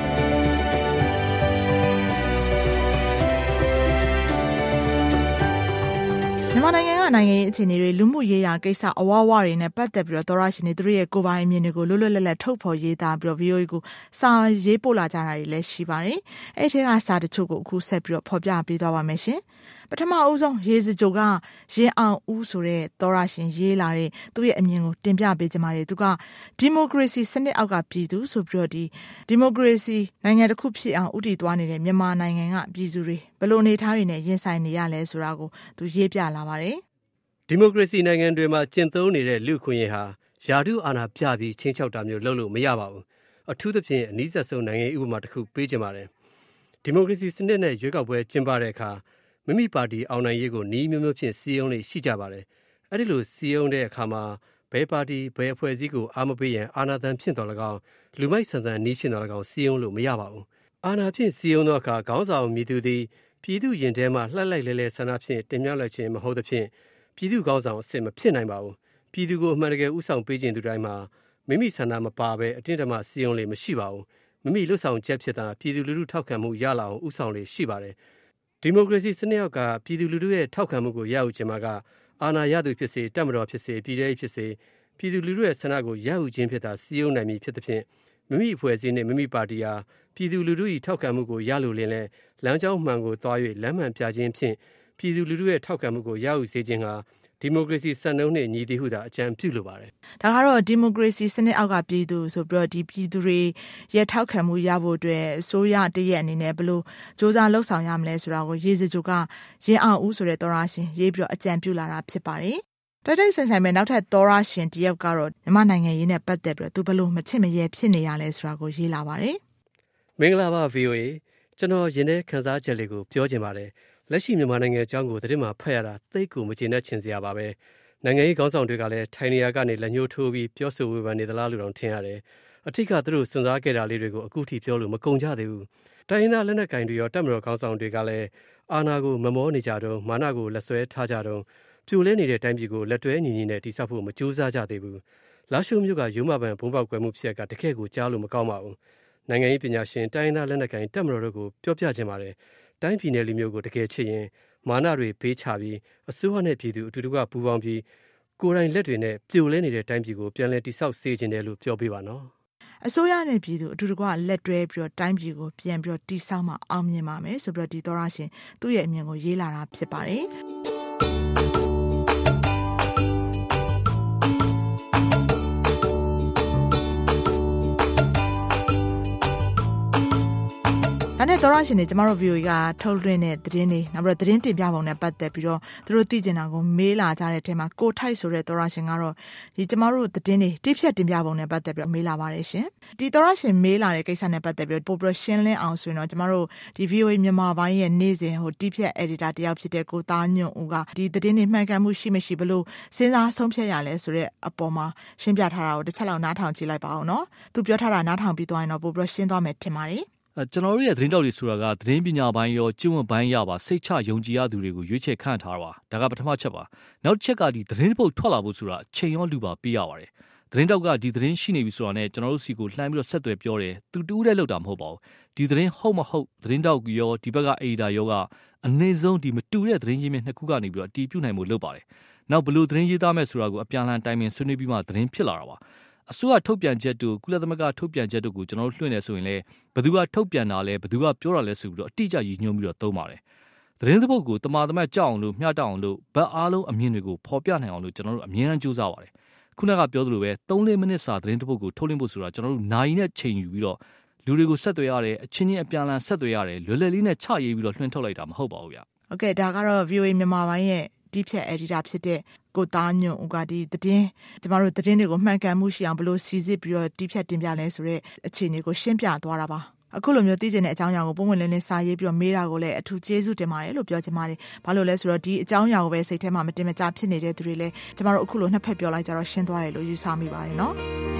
မြန်မာနိုင်ငံကနိုင်ငံရေးအခြေအနေတွေလူမှုရေးရာကိစ္စအဝဝတွေနဲ့ပတ်သက်ပြီးတော့သောရရှင်တွေသူတို့ရဲ့ကိုယ်ပိုင်အမြင်တွေကိုလွတ်လွတ်လပ်လပ်ထုတ်ဖော်ရေးသားပြီးတော့ VOA ကိုစာရေးပို့လာကြတာတွေလည်းရှိပါတယ်။အဲ့ဒီကစာတချို့ကိုအခုဆက်ပြီးတော့ဖော်ပြပေးသွားပါမယ်ရှင်။ပထမအဦးဆုံးရေစကြိုကရင်အောင်ဦးဆိုတဲ့သောရရှင်ရေးလာတဲ့သူ့ရဲ့အမြင်ကိုတင်ပြပေးကြပါမယ်။သူကဒီမိုကရေစီစနစ်အောက်ကပြည်သူဆိုပြီးတော့ဒီမိုကရေစီနိုင်ငံတစ်ခုဖြစ်အောင်ဥတည်သွားနေတဲ့မြန်မာနိုင်ငံကပြည်သူတွေဘယ်လိုအနေထားတွေနဲ့ရင်ဆိုင်နေရလဲဆိုတာကိုသူရေးပြလာပါတယ်ဒီမိုကရေစီနိုင်ငံတွေမှာကျင့်သုံးနေတဲ့လူခွင့်ရေးဟာယာတုအာဏာပြပြီးချင်းချောက်တာမျိုးလုပ်လို့မရပါဘူးအထူးသဖြင့်အနည်းဆက်ဆုံးနိုင်ငံဥပမာတစ်ခုပေးကြပါတယ်ဒီမိုကရေစီစနစ်နဲ့ရွေးကောက်ပွဲကျင်းပတဲ့အခါမိမိပါတီအောင်နိုင်ရေးကိုနှီးမျိုးမျိုးဖြင့်စီယုံလေးရှိကြပါတယ်အဲ့ဒီလိုစီယုံတဲ့အခါမှာဘယ်ပါတီဘယ်အဖွဲ့အစည်းကိုအားမပေးရင်အာဏာသံဖြစ်တော်၎င်းလူမိုက်ဆန်ဆန်နှီးဖြစ်တော်၎င်းစီယုံလို့မရပါဘူးအာဏာဖြင့်စီယုံသောအခါခေါင်းဆောင်မြည်သူသည်ပြည်သူရင်ထဲမှာလှလိုက်လဲလဲဆန္ဒဖြင့်တင်မြှောက်လိုက်ခြင်းမဟုတ်သဖြင့်ပြည်သူကောင်းဆောင်အစစ်မဖြစ်နိုင်ပါဘူးပြည်သူကိုအမှန်တကယ်ဥဆောင်ပေးခြင်းသူတိုင်းမှာမိမိဆန္ဒမပါဘဲအတင်းတမစီယုံလေမရှိပါဘူးမိမိလွတ်ဆောင်ချက်ဖြစ်တာပြည်သူလူထုထောက်ခံမှုရလာအောင်ဥဆောင်လေရှိပါတယ်ဒီမိုကရေစီစနစ်အောက်ကပြည်သူလူထုရဲ့ထောက်ခံမှုကိုရယူခြင်းမှာကအာဏာရသူဖြစ်စေတပ်မတော်ဖြစ်စေပြည်ထောင်စုဖြစ်စေပြည်သူလူထုရဲ့ဆန္ဒကိုရယူခြင်းဖြစ်တာစည်းရုံးနိုင်မည်ဖြစ်သဖြင့်မိမိအဖွဲ့အစည်းနဲ့မိမိပါတီဟာပြည်သူလူထု၏ထောက်ခံမှုကိုရလိုလင်လဲလမ်းကြောင်းမှန်ကိုသွား၍လမ်းမှန်ပြခြင်းဖြင့်ပြည်သူလူထုရဲ့ထောက်ခံမှုကိုရယူစေခြင်းဟာဒီမိုကရေစီစံနှုန်းနှင့်ညီတည်ဟုသာအကြံပြုလိုပါတယ်။ဒါကတော့ဒီမိုကရေစီစနစ်အောက်ကပြည်သူဆိုပြီးတော့ဒီပြည်သူတွေရဲ့ထောက်ခံမှုရဖို့အတွက်အစိုးရတရက်အနေနဲ့ဘယ်လိုစ조사လှုပ်ဆောင်ရမလဲဆိုတာကိုရေစကြိုကရင်အောင်ဦးဆိုတဲ့သောရရှင်ရေးပြီးတော့အကြံပြုလာတာဖြစ်ပါတယ်။တိုက်တိုက်ဆိုင်မဲ့နောက်ထပ်သောရရှင်တယောက်ကတော့မြန်မာနိုင်ငံရေးနဲ့ပတ်သက်ပြီးတော့သူဘယ်လိုမချစ်မရဲဖြစ်နေရလဲဆိုတာကိုရေးလာပါတယ်။မင်္ဂလာပါ VOA ကျွန်တော်ယင်းတဲ့ခန်းစားချက်လေးကိုပြောချင်ပါတယ်။လက်ရှိမြန်မာနိုင်ငံအကြောင်းကိုသတင်းမှာဖတ်ရတာသိပ်ကိုမကျေနပ်ချင်စရာပါပဲနိုင်ငံရေးခေါင်းဆောင်တွေကလည်းထိုင်နေရာကနေလက်ညှိုးထိုးပြီးပြောဆိုဝေဖန်နေသလားလို့တောင်ထင်ရတယ်အထက်ကသူတို့စွန့်စားခဲ့တာလေးတွေကိုအခုထိပြောလို့မကုန်ကြသေးဘူးတိုင်းရင်းသားလက်နက်ကင်တွေရောတပ်မတော်ခေါင်းဆောင်တွေကလည်းအာဏာကိုမမောနေကြတော့မာနကိုလက်ဆွဲထားကြတော့ပြိုလဲနေတဲ့တိုင်းပြည်ကိုလက်တွဲညီညီနဲ့တိစောက်ဖို့မကြိုးစားကြသေးဘူးလာရှိုးမြို့ကရုံးမပန်ဘုံပေါက်ကွယ်မှုဖြစ်ကတကယ့်ကိုကြားလို့မကောင်းပါဘူးနိုင်ငံရေးပညာရှင်တိုင်းရင်းသားလက်နက်ကင်တပ်မတော်တို့ကိုပြောပြခြင်းပါတယ်တိုင်းပြည်နယ်လူမျိုးကိုတကယ်ချစ်ရင်မာနတွေဘေးချပြီးအစိုးရနဲ့ပြည်သူအတူတူကပူးပေါင်းပြီးကိုယ်တိုင်လက်တွေနဲ့ပြိုလဲနေတဲ့တိုင်းပြည်ကိုပြန်လည်တိဆောက်စေခြင်းတယ်လို့ပြောပေးပါနော်အစိုးရနဲ့ပြည်သူအတူတူကလက်တွဲပြီးတော့တိုင်းပြည်ကိုပြန်ပြီးတော့တိဆောက်မှအောင်မြင်ပါမယ်ဆိုပြီးတော့ဒီသောရရှင်သူ့ရဲ့အမြင်ကိုရေးလာတာဖြစ်ပါတယ်ဒါနဲ့သောရရှင်တွေကျမတို့ VOA ကထုတ်လွှင့်တဲ့သတင်းတွေနောက်ပြီးတော့သတင်းတင်ပြပုံနဲ့ပတ်သက်ပြီးတော့သူတို့သိကျင်တာကိုမေးလာကြတဲ့အထက်မှာကိုထိုက်ဆိုတဲ့သောရရှင်ကတော့ဒီကျမတို့သတင်းတွေတိဖြတ်တင်ပြပုံနဲ့ပတ်သက်ပြီးတော့မေးလာပါတယ်ရှင်ဒီသောရရှင်မေးလာတဲ့ကိစ္စနဲ့ပတ်သက်ပြီးတော့ပို့ပြီးရှင်းလင်းအောင်ဆိုရင်တော့ကျမတို့ဒီ VOA မြန်မာပိုင်းရဲ့နေ့စဉ်တိဖြတ် editor တယောက်ဖြစ်တဲ့ကိုသားညွန့်ဦးကဒီသတင်းတွေမှန်ကန်မှုရှိမရှိဘလို့စဉ်းစားဆုံးဖြတ်ရလဲဆိုတဲ့အပေါ်မှာရှင်းပြထားတာကိုတစ်ချက်လောက်နားထောင်ကြည့်လိုက်ပါအောင်နော်သူပြောထားတာနားထောင်ပြီးသွားရင်တော့ပို့ပြီးရှင်းသွားမယ်ထင်ပါတယ်ကျွန်တော်တို့ရဲ့သတင်းတောက်တွေဆိုတာကသတင်းပညာပိုင်းရောကျင့်ဝတ်ပိုင်းရပါစိတ်ချယုံကြည်ရသူတွေကိုရွေးချယ်ခန့်ထားတာပါဒါကပထမချက်ပါနောက်တစ်ချက်ကဒီသတင်းပုတ်ထွက်လာဖို့ဆိုတာအချိန်ရောလူပါပေးရပါတယ်သတင်းတောက်ကဒီသတင်းရှိနေပြီဆိုတာနဲ့ကျွန်တော်တို့စီကိုလှမ်းပြီးတော့ဆက်သွယ်ပြောတယ်သူတူးတဲ့လောက်တာမဟုတ်ပါဘူးဒီသတင်းဟုတ်မဟုတ်သတင်းတောက်ရောဒီဘက်ကအေဒါရောကအနည်းဆုံးဒီမတူတဲ့သတင်းရင်းမြစ်နှစ်ခုကနေပြီးတော့အတီးပြုတ်နိုင်မှုလုပ်ပါတယ်နောက်ဘလို့သတင်းရေးသားမဲ့ဆိုတာကိုအပြန်အလှန်တိုင်ပင်ဆွေးနွေးပြီးမှသတင်းဖြစ်လာတာပါအစိုးရထုတ်ပြန်ချက်တို့ကုလသမဂ္ဂထုတ်ပြန်ချက်တို့ကိုကျွန်တော်တို့လွှင့်နေဆိုရင်လည်းဘယ်သူကထုတ်ပြန်တာလဲဘယ်သူကပြောတာလဲဆိုပြီးတော့အတိအကျရည်ညွှန်းပြီးတော့သုံးပါတယ်သတင်းသဘောကိုတမာတမတ်ကြောက်အောင်လို့မျှတအောင်လို့ဗတ်အားလုံးအမြင်တွေကိုဖော်ပြနိုင်အောင်လို့ကျွန်တော်တို့အမြဲတမ်းကြိုးစားပါတယ်ခုနကပြောသလိုပဲ3-4မိနစ်စာသတင်းသဘောကိုထုတ်လွှင့်ဖို့ဆိုတာကျွန်တော်တို့နိုင်နဲ့ချိန်ယူပြီးတော့လူတွေကိုဆက်သွယ်ရတယ်အချင်းချင်းအပြန်အလှန်ဆက်သွယ်ရတယ်လွယ်လွယ်လေးနဲ့ချရေးပြီးတော့လွှင့်ထုတ်လိုက်တာမဟုတ်ပါဘူးဗျဟုတ်ကဲ့ဒါကတော့ VOA မြန်မာပိုင်းရဲ့ဒီဖြတ် editor ဖြစ်တဲ့ကိုသားညွန့်ဦးကဒီသတင်းကျမတို့သတင်းတွေကိုမှန်ကန်မှုရှိအောင်ဘလို့စီစစ်ပြီးတော့ဒီဖြတ်တင်ပြလဲဆိုတဲ့အခြေအနေကိုရှင်းပြသွားတာပါအခုလိုမျိုးသိကျင်တဲ့အကြောင်းအရာကိုပုံမှန်လင်းလင်းစာရေးပြီးတော့မေးတာကိုလည်းအထူးကျေးဇူးတင်ပါတယ်လို့ပြောချင်ပါတယ်ဘာလို့လဲဆိုတော့ဒီအကြောင်းအရာကိုပဲစိတ်ထဲမှာမတင်မကျဖြစ်နေတဲ့သူတွေလည်းကျမတို့အခုလိုနှစ်ဖက်ပြောလိုက်ကြတော့ရှင်းသွားတယ်လို့ယူဆမိပါတယ်နော်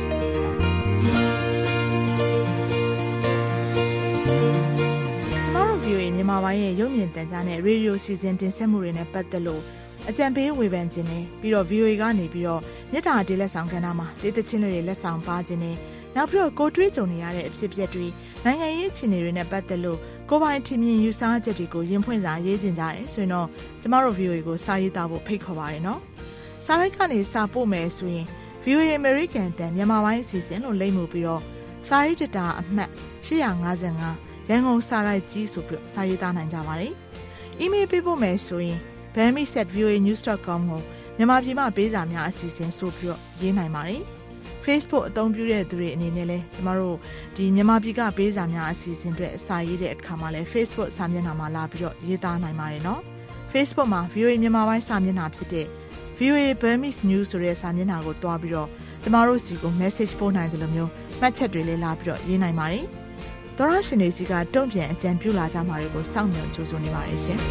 VOA မြန်မာပိုင်းရဲ့ရုပ်မြင်သံကြားနဲ့ရေဒီယိုစီစဉ်တင်ဆက်မှုတွေနဲ့ပတ်သက်လို့အကြံပေးဝေဖန်ခြင်းနဲ့ပြီးတော့ VOA ကနေပြီးတော့မြစ်တာဒေးလက်ဆောင်ကဏ္ဍမှာဒေသချင်းတွေလက်ဆောင်ပါခြင်းနဲ့နောက်ပြီးတော့ကိုတွေးကြုံနေရတဲ့အဖြစ်အပျက်တွေနိုင်ငံရေးအခြေအနေတွေနဲ့ပတ်သက်လို့ကိုပိုင်ထင်မြင်ယူဆချက်တွေကိုရင်ဖွင့်စာရေးခြင်းကြတယ်ဆိုရင်တော့ကျမတို့ VOA ကိုစာရေးသားဖို့ဖိတ်ခေါ်ပါရနော်စာရိုက်ကနေစာပို့မယ်ဆိုရင် VOA American တန်မြန်မာပိုင်းအစီအစဉ်လို့လိမ့်မှုပြီးတော့စာရေးတတာအမှတ်855ရန်ကုန်စာရိုက်ကြီးဆိုပြီးစာရေးသားနိုင်ကြပါတယ်။ email ပေးဖို့မယ်ဆိုရင် bami@voanews.com ကိုမြန်မာပြည်မှာပေးစာများအစီအစဉ်ဆိုပြီးရေးနိုင်ပါတယ်။ Facebook အသုံးပြုတဲ့သူတွေအနေနဲ့လည်းကျမတို့ဒီမြန်မာပြည်ကပေးစာများအစီအစဉ်တွေအစာရေးတဲ့အခါမှာလည်း Facebook စာမျက်နှာမှာလာပြီးတော့ရေးသားနိုင်ပါတယ်နော်။ Facebook မှာ VOA မြန်မာပိုင်းစာမျက်နှာဖြစ်တဲ့ VOA Burmese News ဆိုတဲ့စာမျက်နှာကိုတွားပြီးတော့ကျမတို့စီကို message ပို့နိုင်တယ်လို့မျိုးမှတ်ချက်တွေလည်းလာပြီးတော့ရေးနိုင်ပါတယ်။သောရရှင်တွေစီကတုံ့ပြန်အကြံပြုလာကြမှာတွေကိုစောင့်မျှော်ကြိုးစားနေပါတယ်ရှင်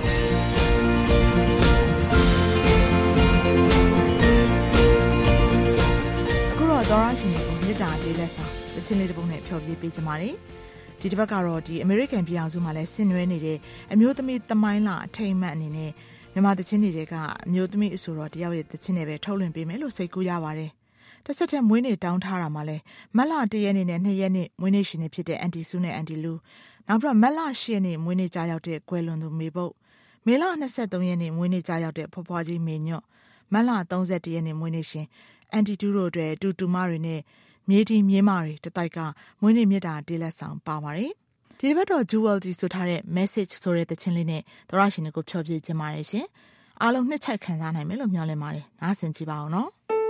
အခုတော့သောရရှင်တွေကိုမြစ်တာလေးလက်ဆောင်တချင်းလေးတစ်ပုဒ်နဲ့ဖျော်ဖြေပေးကြပါမယ်ဒီတစ်ပတ်ကတော့ဒီ American ပြည်အောင်စုမှာလည်းဆင်နွှဲနေတဲ့အမျိုးသမီးသမိုင်းလာအထိမ်းအမှတ်အနေနဲ့မြန်မာတချင်းတွေကအမျိုးသမီးအဆိုတော်တယောက်ရဲ့တချင်းတွေပဲထုတ်လွှင့်ပေးမယ်လို့စိတ်ကူးရပါတယ်တစ်ဆက်တည်းမွေးနေ့တောင်းထားတာမှလဲမတ်လ1ရက်နေ့နဲ့2ရက်နေ့မွေးနေ့ရှင်တွေဖြစ်တဲ့အန်တီစုနဲ့အန်တီလူနောက်ပြီးတော့မတ်လ10ရက်နေ့မွေးနေ့ကြာရောက်တဲ့ကွယ်လွန်သူမေပုတ်မေလ23ရက်နေ့မွေးနေ့ကြာရောက်တဲ့ဖွားဖွားကြီးမေညွတ်မတ်လ31ရက်နေ့မွေးနေ့ရှင်အန်တီတူတို့အတွက်တူတူမတွေနဲ့မြေတီမြေမတွေတတိုက်ကမွေးနေ့မြတ်တာတေးလက်ဆောင်ပါပါတယ်ဒီတစ်ပတ်တော့ Jewel တီဆိုထားတဲ့ message ဆိုတဲ့သချင်းလေးနဲ့သောရရှင်တွေကိုဖြောပြခြင်းပါတယ်ရှင်အားလုံးနှစ်ချိုက်ခံစားနိုင်မယ်လို့မျှော်လင့်ပါတယ်နားဆင်ကြည့်ပါအောင်နော်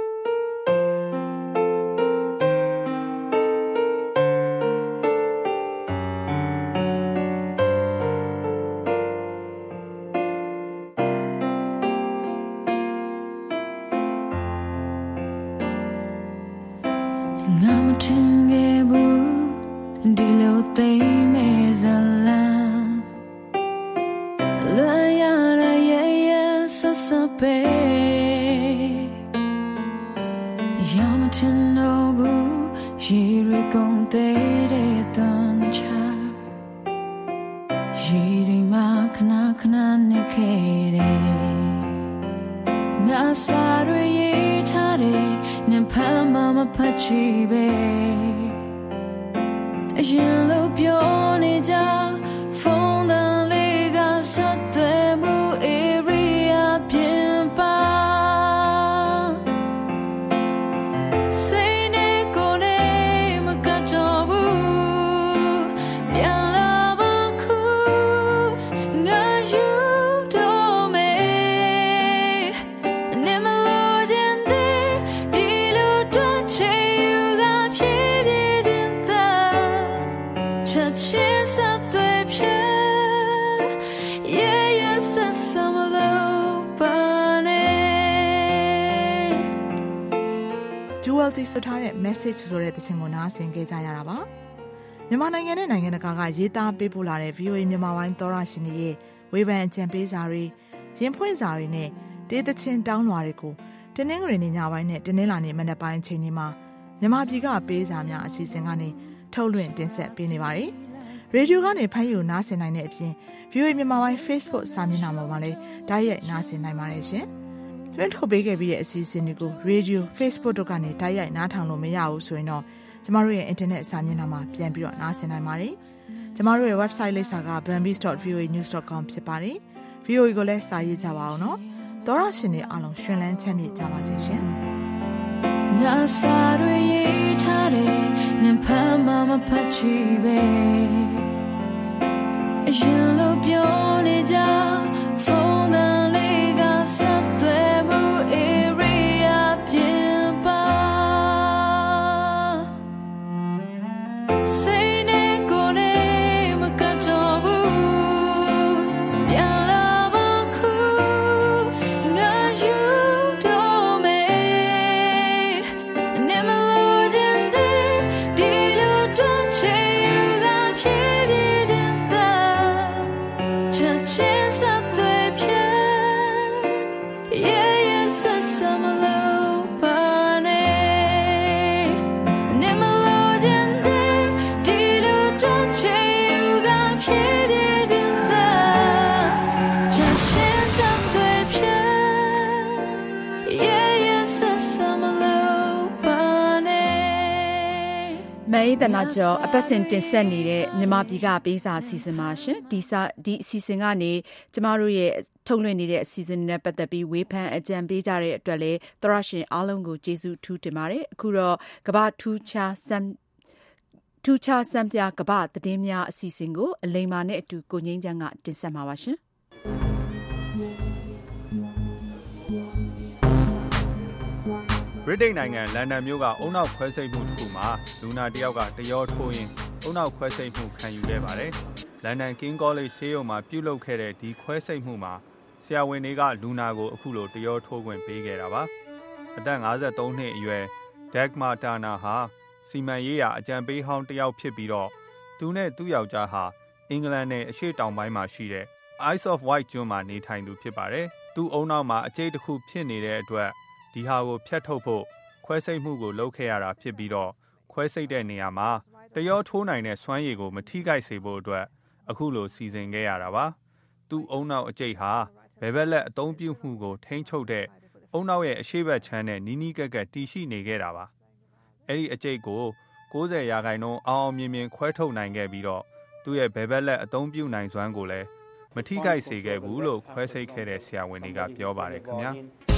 ငါမထင်ခဲ့ဘူးဒီလိုသိမ်းမဲ့ဇလံလွန်ရတဲ့ရဲ့ဆက်ဆက်ပဲရမထင်တော့ဘူးရေရီကုန်တဲ့တန်ချာရေဒီမှာခဏခဏနေခဲ့တယ်ငါစားရရေးထားတယ်နင်ဖမ်းမမဖတ်ချီပဲအရင်လိုပြောနေကြဖုန်းတန်လေးကဆက်သွယ်မှု area ပြင်ပါစိတ်နဲ့ကိုယ်နဲ့မကတ်တော့ဘူးပြန်လာပါခုငါယူတော့မယ်နင်မလို့ခြင်းတဲ့ဒီလိုတွန့်ချေယူကဖြစ်ဖြစ်ခြင်းသာချက်ချင်းဆက်သွယ်ဖြစ် Jewel တီဆိုထားတဲ့ message ဆိုတဲ့သချင်းကိုနားဆင်ခဲ့ကြရတာပါမြန်မာနိုင်ငံနဲ့နိုင်ငံတကာကရေးသားပေးပို့လာတဲ့ VOA မြန်မာပိုင်းသောရရှင်တွေရဲ့ဝေဖန်အကြံပေးစာတွေရင်ဖွင့်စာတွေနဲ့တေးသချင်းတောင်းလွှာတွေကိုတင်းနှင်းကလေးညပိုင်းနဲ့တင်းနှင်းလာနေမနက်ပိုင်းအချိန်တွေမှာမြန်မာပြည်ကပေးစာများအစီအစဉ်ကနေထုတ်လွှင့်တင်ဆက်ပေးနေပါတယ်ရေဒီယိုကနေဖမ်းယူနားဆင်နိုင်တဲ့အပြင် VOA မြန်မာပိုင်း Facebook စာမျက်နှာပေါ်မှာလည်းဓာတ်ရိုက်နားဆင်နိုင်ပါတယ်ရှင်လွှင့်ထုတ်ပေးခဲ့ပြီးတဲ့အစီအစဉ်တွေကို Radio Facebook တို့ကနေတိုက်ရိုက်နားထောင်လို့မရဘူးဆိုရင်တော့ကျမတို့ရဲ့ internet စာမျက်နှာမှာပြန်ပြီးတော့နားဆင်နိုင်ပါတယ်။ကျမတို့ရဲ့ website လိပ်စာက bambis.voanews.com ဖြစ်ပါတယ်။ VOA ကိုလည်းစာရေးကြပါအောင်နော်။သောရရှင်တွေအားလုံးရှင်လန်းချမ်းမြေ့ကြပါစေရှင်။ငါစားရရေးထားတယ်နင်ဖမ်းမမဖတ်ချီပဲအရင်လိုပြောနေကြဖုန်းတန်လေးကဆက်သွယ်မှု area ပြင်ပါစိတ်နဲ့ကိုယ်နဲ့မကတ်တော့ဘူးပြန်လာပါခုငါယူတော့မယ်နင်မလို့ခြင်းတဲ့ဒီလိုတွန့်ချေယူကဖြစ်ဖြစ်ခြင်းသာချက်ချင်းဆက်သွယ်ဖြစ်မဲသနာကျော်အပတ်စဉ်တင်ဆက်နေတဲ့မြန်မာပြည်ကပေးစာအစီအစဉ်ပါရှင်ဒီအစီအစဉ်ကနေကျမတို့ရဲ့ထုတ်လွှင့်နေတဲ့အစီအစဉ်နဲ့ပတ်သက်ပြီးဝေဖန်အကြံပေးကြတဲ့အတွက်လည်းသရရှင်အားလုံးကိုကျေးဇူးထူးတင်ပါတယ်အခုတော့ကမ္ဘာထူးခြားစံပြကမ္ဘာသတင်းများအစီအစဉ်ကိုအလိမ္မာနဲ့အတူကိုငိမ့်ချမ်းကတင်ဆက်မှာပါရှင်ဗြိတိန်နိုင်ငံလန်ဒန်မြို့ကအုံနောက်ခွဲစိတ်မှုတစ်ခုမှာလူနာတစ်ယောက်ကတရောထိုးရင်းအုံနောက်ခွဲစိတ်မှုခံယူခဲ့ပါတယ်။လန်ဒန် King College ဆေးရုံမှာပြုလုပ်ခဲ့တဲ့ဒီခွဲစိတ်မှုမှာဆရာဝန်တွေကလူနာကိုအခုလိုတရောထိုးခွင့်ပေးခဲ့တာပါ။အသက်53နှစ်အရွယ် Dagmar Turner ဟာစီမံရေးရာအကြံပေးဟောင်းတစ်ယောက်ဖြစ်ပြီးတော့သူနဲ့သူ့ယောက်ျားဟာအင်္ဂလန်နယ်အရှေ့တောင်ပိုင်းမှာရှိတဲ့ Isle of Wight ကျွန်းမှာနေထိုင်သူဖြစ်ပါတယ်။သူ့အုံနောက်မှာအကျိတ်တစ်ခုဖြစ်နေတဲ့အတွက်ဒီဟာကိုဖျက်ထုတ်ဖို့ခွဲစိတ်မှုကိုလုပ်ခဲ့ရတာဖြစ်ပြီးတော့ခွဲစိတ်တဲ့နေရာမှာတရောထိုးနိုင်တဲ့စွမ်းရည်ကိုမထိခိုက်စေဖို့အတွက်အခုလိုစီစဉ်ခဲ့ရတာပါသူ့အုံနောက်အကျိတ်ဟာဘယ်ဘက်လက်အသုံးပြုမှုကိုထိန်းချုပ်တဲ့အုံနောက်ရဲ့အရှေ့ဘက်ခြမ်းနဲ့နီးနီးကပ်ကပ်တည်ရှိနေခဲ့တာပါအဲ့ဒီအကျိတ်ကို90%အောင်မြင်မြင်ခွဲထုတ်နိုင်ခဲ့ပြီးတော့သူ့ရဲ့ဘယ်ဘက်လက်အသုံးပြုနိုင်စွမ်းကိုလည်းမထိခိုက်စေခဲ့ဘူးလို့ခွဲစိတ်ခဲ့တဲ့ဆရာဝန်တွေကပြောပါတယ်ခင်ဗျာ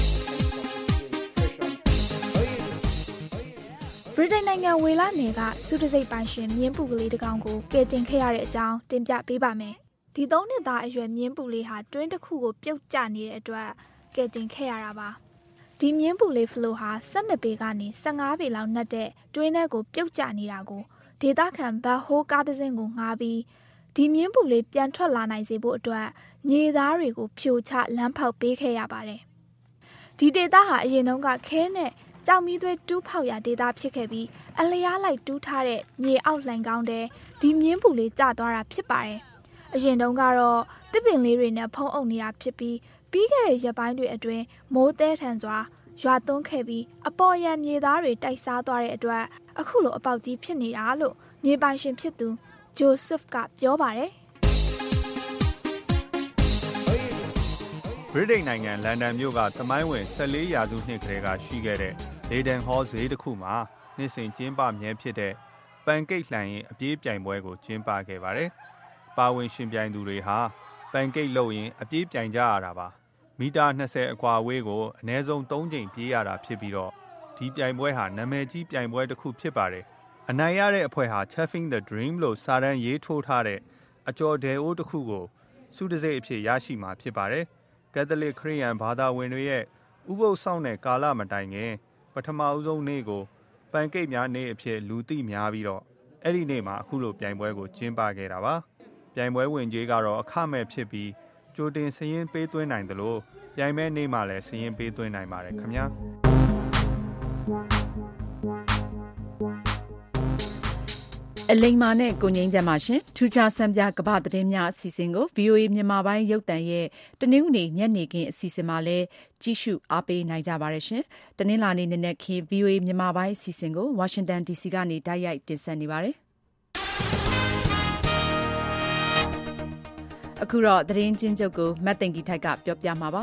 ဗြိတိန်နိုင်ငံဝေလနယ်ကစုတစိတ်ပိုင်ရှင်မြင်းပူကလေးတစ်ကောင်ကိုကယ်တင်ခဲ့ရတဲ့အကြောင်းတင်ပြပေးပါမယ်။ဒီ3နှစ်သားအရွယ်မြင်းပူလေးဟာတွင်းတစ်ခုကိုပြုတ်ကျနေတဲ့အတွက်ကယ်တင်ခဲ့ရတာပါ။ဒီမြင်းပူလေးဖလိုဟာ12ပေကနေ15ပေလောက်နှက်တဲ့တွင်းထဲကိုပြုတ်ကျနေတာကိုဒေသခံဘတ်ဟိုးကားတစ်စင်းကိုငှားပြီးဒီမြင်းပူလေးပြန်ထွက်လာနိုင်စေဖို့အတွက်မြေသားတွေကိုဖြိုချလမ်းဖောက်ပေးခဲ့ရပါတယ်။ဒီဒေသဟာအရင်တုန်းကခဲနဲ့ကြောင်မီးသွေးတူးဖောက်ရာဒေသဖြစ်ခဲ့ပြီးအလျားလိုက်တူးထားတဲ့မြေအောက်လှိုင်ကောင်းတဲ့ဒီမြင်းပူလေးကျသွားတာဖြစ်ပါတယ်။အရင်တုန်းကတော့တစ်ပင်လေးတွေနဲ့ဖုံးအုပ်နေတာဖြစ်ပြီးပြီးခဲ့တဲ့ရက်ပိုင်းတွေအတွင်းမိုးသဲထန်စွာရွာသွန်းခဲ့ပြီးအပေါ်ယံမြေသားတွေတိုက်စားသွားတဲ့အတွက်အခုလိုအပေါက်ကြီးဖြစ်နေတာလို့မြေပိုင်ရှင်ဖြစ်သူဂျိုဆပ်ကပြောပါတယ်။ဗြိတိန်နိုင်ငံလန်ဒန်မြို့ကသမိုင်းဝင်14ရာစုနှစ်ကလေးကရှိခဲ့တဲ့လေဒန်ဟောဈေးတစ်ခုမှာနှစ်စဉ်ကျင်းပမြဲဖြစ်တဲ့ပန်ကိတ်လှန်ရင်အပြေးပြိုင်ပွဲကိုကျင်းပခဲ့ပါတယ်။ပါဝင်ရှင်ပြိုင်သူတွေဟာပန်ကိတ်လုပ်ရင်အပြေးပြိုင်ကြရတာပါ။မီတာ20အကွာအဝေးကိုအနည်းဆုံး3ကြိမ်ပြေးရတာဖြစ်ပြီးတော့ဒီပြိုင်ပွဲဟာနာမည်ကြီးပြိုင်ပွဲတစ်ခုဖြစ်ပါတယ်။အနိုင်ရတဲ့အဖွဲ့ဟာ Chasing the Dream လို့စာတမ်းရေးထိုးထားတဲ့အကျော်ဒဲအိုးတစ်ခုကိုစုတစိတ်အဖြစ်ရရှိမှာဖြစ်ပါတယ်။ကက်သလစ်ခရစ်ယာန်ဘာသာဝင်တွေရဲ့ဥပုသ်ဆောင်တဲ့ကာလမတိုင်ခင်ပထမအဆုံးနေ့ကိုပန်ကိတ်များနေ့အဖြစ်လူသိများပြီးတော့အဲ့ဒီနေ့မှာအခုလိုပြိုင်ပွဲကိုကျင်းပခဲ့တာပါပြိုင်ပွဲဝင်ကြီးကတော့အခမဲ့ဖြစ်ပြီးကြိုတင်စည်ရင်းပေးသွင်းနိုင်တယ်လို့ပြိုင်မဲ့နေ့မှာလည်းစည်ရင်းပေးသွင်းနိုင်ပါတယ်ခင်ဗျာအလိမ္မာနဲ့ကိုငိမ့်ကြပါရှင်ထူးခြားစံပြကပ္ပသတင်းများအစီအစဉ်ကို VOA မြန်မာပိုင်းရုပ်သံရဲ့တနင်္ဂနွေညနေခင်းအစီအစဉ်မှာလည်းကြည့်ရှုအားပေးနိုင်ကြပါရရှင်တနင်္လာနေ့နနက်ခင်း VOA မြန်မာပိုင်းအစီအစဉ်ကို Washington DC ကနေတိုက်ရိုက်တင်ဆက်နေပါတယ်အခုတော့သတင်းချင်းချုပ်ကိုမတ်သိင်္ဂီထိုက်ကပြောပြမှာပါ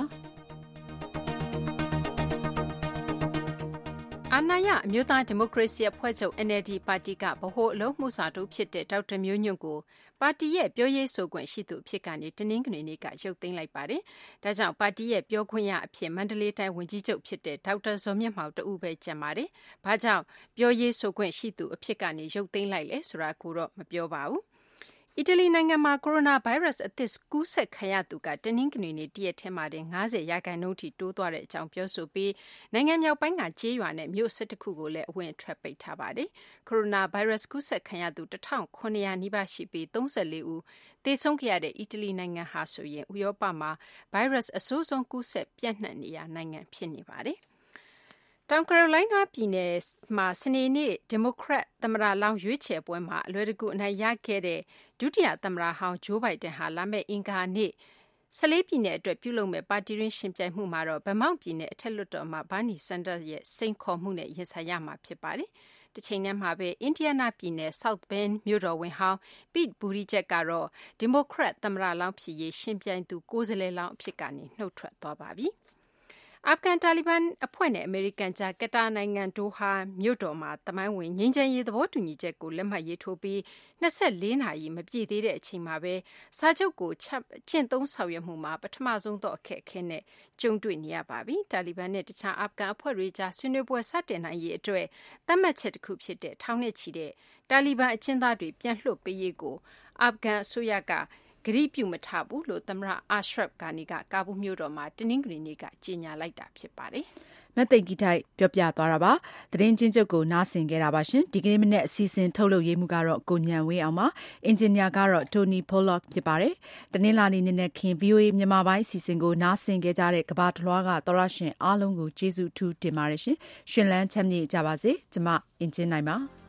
အာဏာရအမျိုးသားဒီမိုကရေစီအဖွဲ့ချုပ် NLD ပါတီကဗဟိုအလုပ်မှုဆောင်တို့ဖြစ်တဲ့ဒေါက်တာမျိုးညွန့်ကိုပါတီရဲ့ပြောရေးဆိုခွင့်ရှိသူအဖြစ်ကနေတနင်္ဂနွေနေ့ကရုပ်သိမ်းလိုက်ပါတယ်။ဒါကြောင့်ပါတီရဲ့ပြောခွင့်ရအဖြစ်မန္တလေးတိုင်းဝန်ကြီးချုပ်ဖြစ်တဲ့ဒေါက်တာဇော်မြင့်မောင်တဦးပဲကျန်ပါတယ်။ဘာကြောင့်ပြောရေးဆိုခွင့်ရှိသူအဖြစ်ကနေရုပ်သိမ်းလိုက်လဲဆိုတာကိုတော့မပြောပါဘူး။အီတလီနိုင်ငံမှာကိုရိုနာဗိုင်းရပ်စ်အသစ်ကူးစက်ခံရသူကတနင်္ဂနွေနေ့တရက်ထဲမှာတင်90%ထိတိုးသွားတဲ့အကြောင်းပြောဆိုပြီးနိုင်ငံမြောက်ပိုင်းကကျေးရွာနဲ့မြို့17ခုကိုလည်းအဝင်အထွက်ပိတ်ထားပါတယ်။ကိုရိုနာဗိုင်းရပ်စ်ကူးစက်ခံရသူ1900နီးပါးရှိပြီး34ဦးသေဆုံးခဲ့ရတဲ့အီတလီနိုင်ငံဟာဆိုရင်ဥရောပမှာဗိုင်းရပ်စ်အဆိုးဆုံးကူးစက်ပြန့်နှံ့နေရနိုင်ငံဖြစ်နေပါတယ်။တောင်ကယ်ရိုလိုင်းနားပြည်နယ်မှာစနေနေ့ဒီမိုကရက်သမ္မတလောင်းရွေးချယ်ပွဲမှာအလွယ်တကူအနိုင်ရခဲ့တဲ့ဒုတိယသမ္မတဟောင်းဂျိုးဘိုင်ဒန်ဟာလာမယ့်အင်္ဂါနေ့14ပြည်နယ်အတွက်ပြုလုပ်မဲ့ပါတီရင်းရှင်ပြိုင်မှုမှာတော့ဗမောက်ပြည်နယ်အထက်လွှတ်တော်မှာဘာနီဆန်ဒါရဲ့စိန်ခေါ်မှုနဲ့ရင်ဆိုင်ရမှာဖြစ်ပါတယ်။တစ်ချိန်တည်းမှာပဲအင်ဒီယားနားပြည်နယ် South Bend မြို့တော်ဝန်ဟောင်း Pete Buttigieg ကတော့ဒီမိုကရက်သမ္မတလောင်းဖြစ်ရေးရှင်ပြိုင်သူကိုယ်စားလှယ်လောင်းအဖြစ်ကနေနှုတ်ထွက်သွားပါပြီ။အာဖဂန်တာလီဘန်အဖွဲ့နဲ့အမေရိကန်ကြားကတာနိုင်ငံဒိုဟာမြို့တော်မှာတမိုင်းဝင်ငြိမ်းချမ်းရေးသဘောတူညီချက်ကိုလက်မှတ်ရေးထိုးပြီး24နာရီမပြည့်သေးတဲ့အချိန်မှာပဲစာချုပ်ကိုကျင့်သုံးဆောင်ရွက်မှုမှာပထမဆုံးသောအခက်အခဲနဲ့ကြုံတွေ့နေရပါပြီ။တာလီဘန်နဲ့တခြားအာဖဂန်အဖွဲ့တွေကြားဆွေးနွေးပွဲစတင်နိုင်ရေးအတွက်သတ်မှတ်ချက်တစ်ခုဖြစ်တဲ့ထောင်နဲ့ချီတဲ့တာလီဘန်အကျဉ်းသားတွေပြန်လွှတ်ပေးရေးကိုအာဖဂန်အစိုးရကဂရိပြုမထားဘူးလို့သမ္မတအာရှရဖ်ဂါနီကကာဘူးမြို့တော်မှာတနင်္ဂနွေနေ့ကကြေညာလိုက်တာဖြစ်ပါတယ်။မသိင်္ဂီထိုက်ပြောပြသွားတာပါ။သတင်းချင်းချုပ်ကိုနားဆင်ခဲ့တာပါရှင်။ဒီကနေ့မနေ့အစီအစဉ်ထုတ်လုပ်ရေးမှုကတော့ကိုညံဝင်းအောင်ပါ။အင်ဂျင်နီယာကတော့တိုနီပိုလော့ဖြစ်ပါတယ်။တနင်္လာနေ့နေ့ခင်း VOA မြန်မာပိုင်းအစီအစဉ်ကိုနားဆင်ခဲ့ကြတဲ့ကမ္ဘာတလွှားကသောရရှင်အားလုံးကိုကျေးဇူးထူးတင်ပါတယ်ရှင်။ရှင်လန်းချမ်းမြေ့ကြပါစေ။ကျမအင်ဂျင်နိုင်ပါ။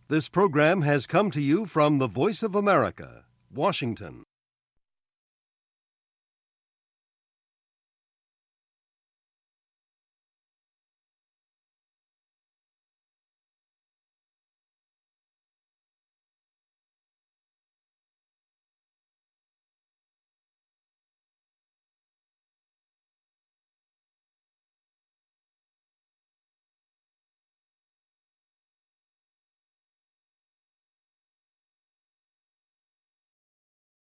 This program has come to you from the Voice of America, Washington.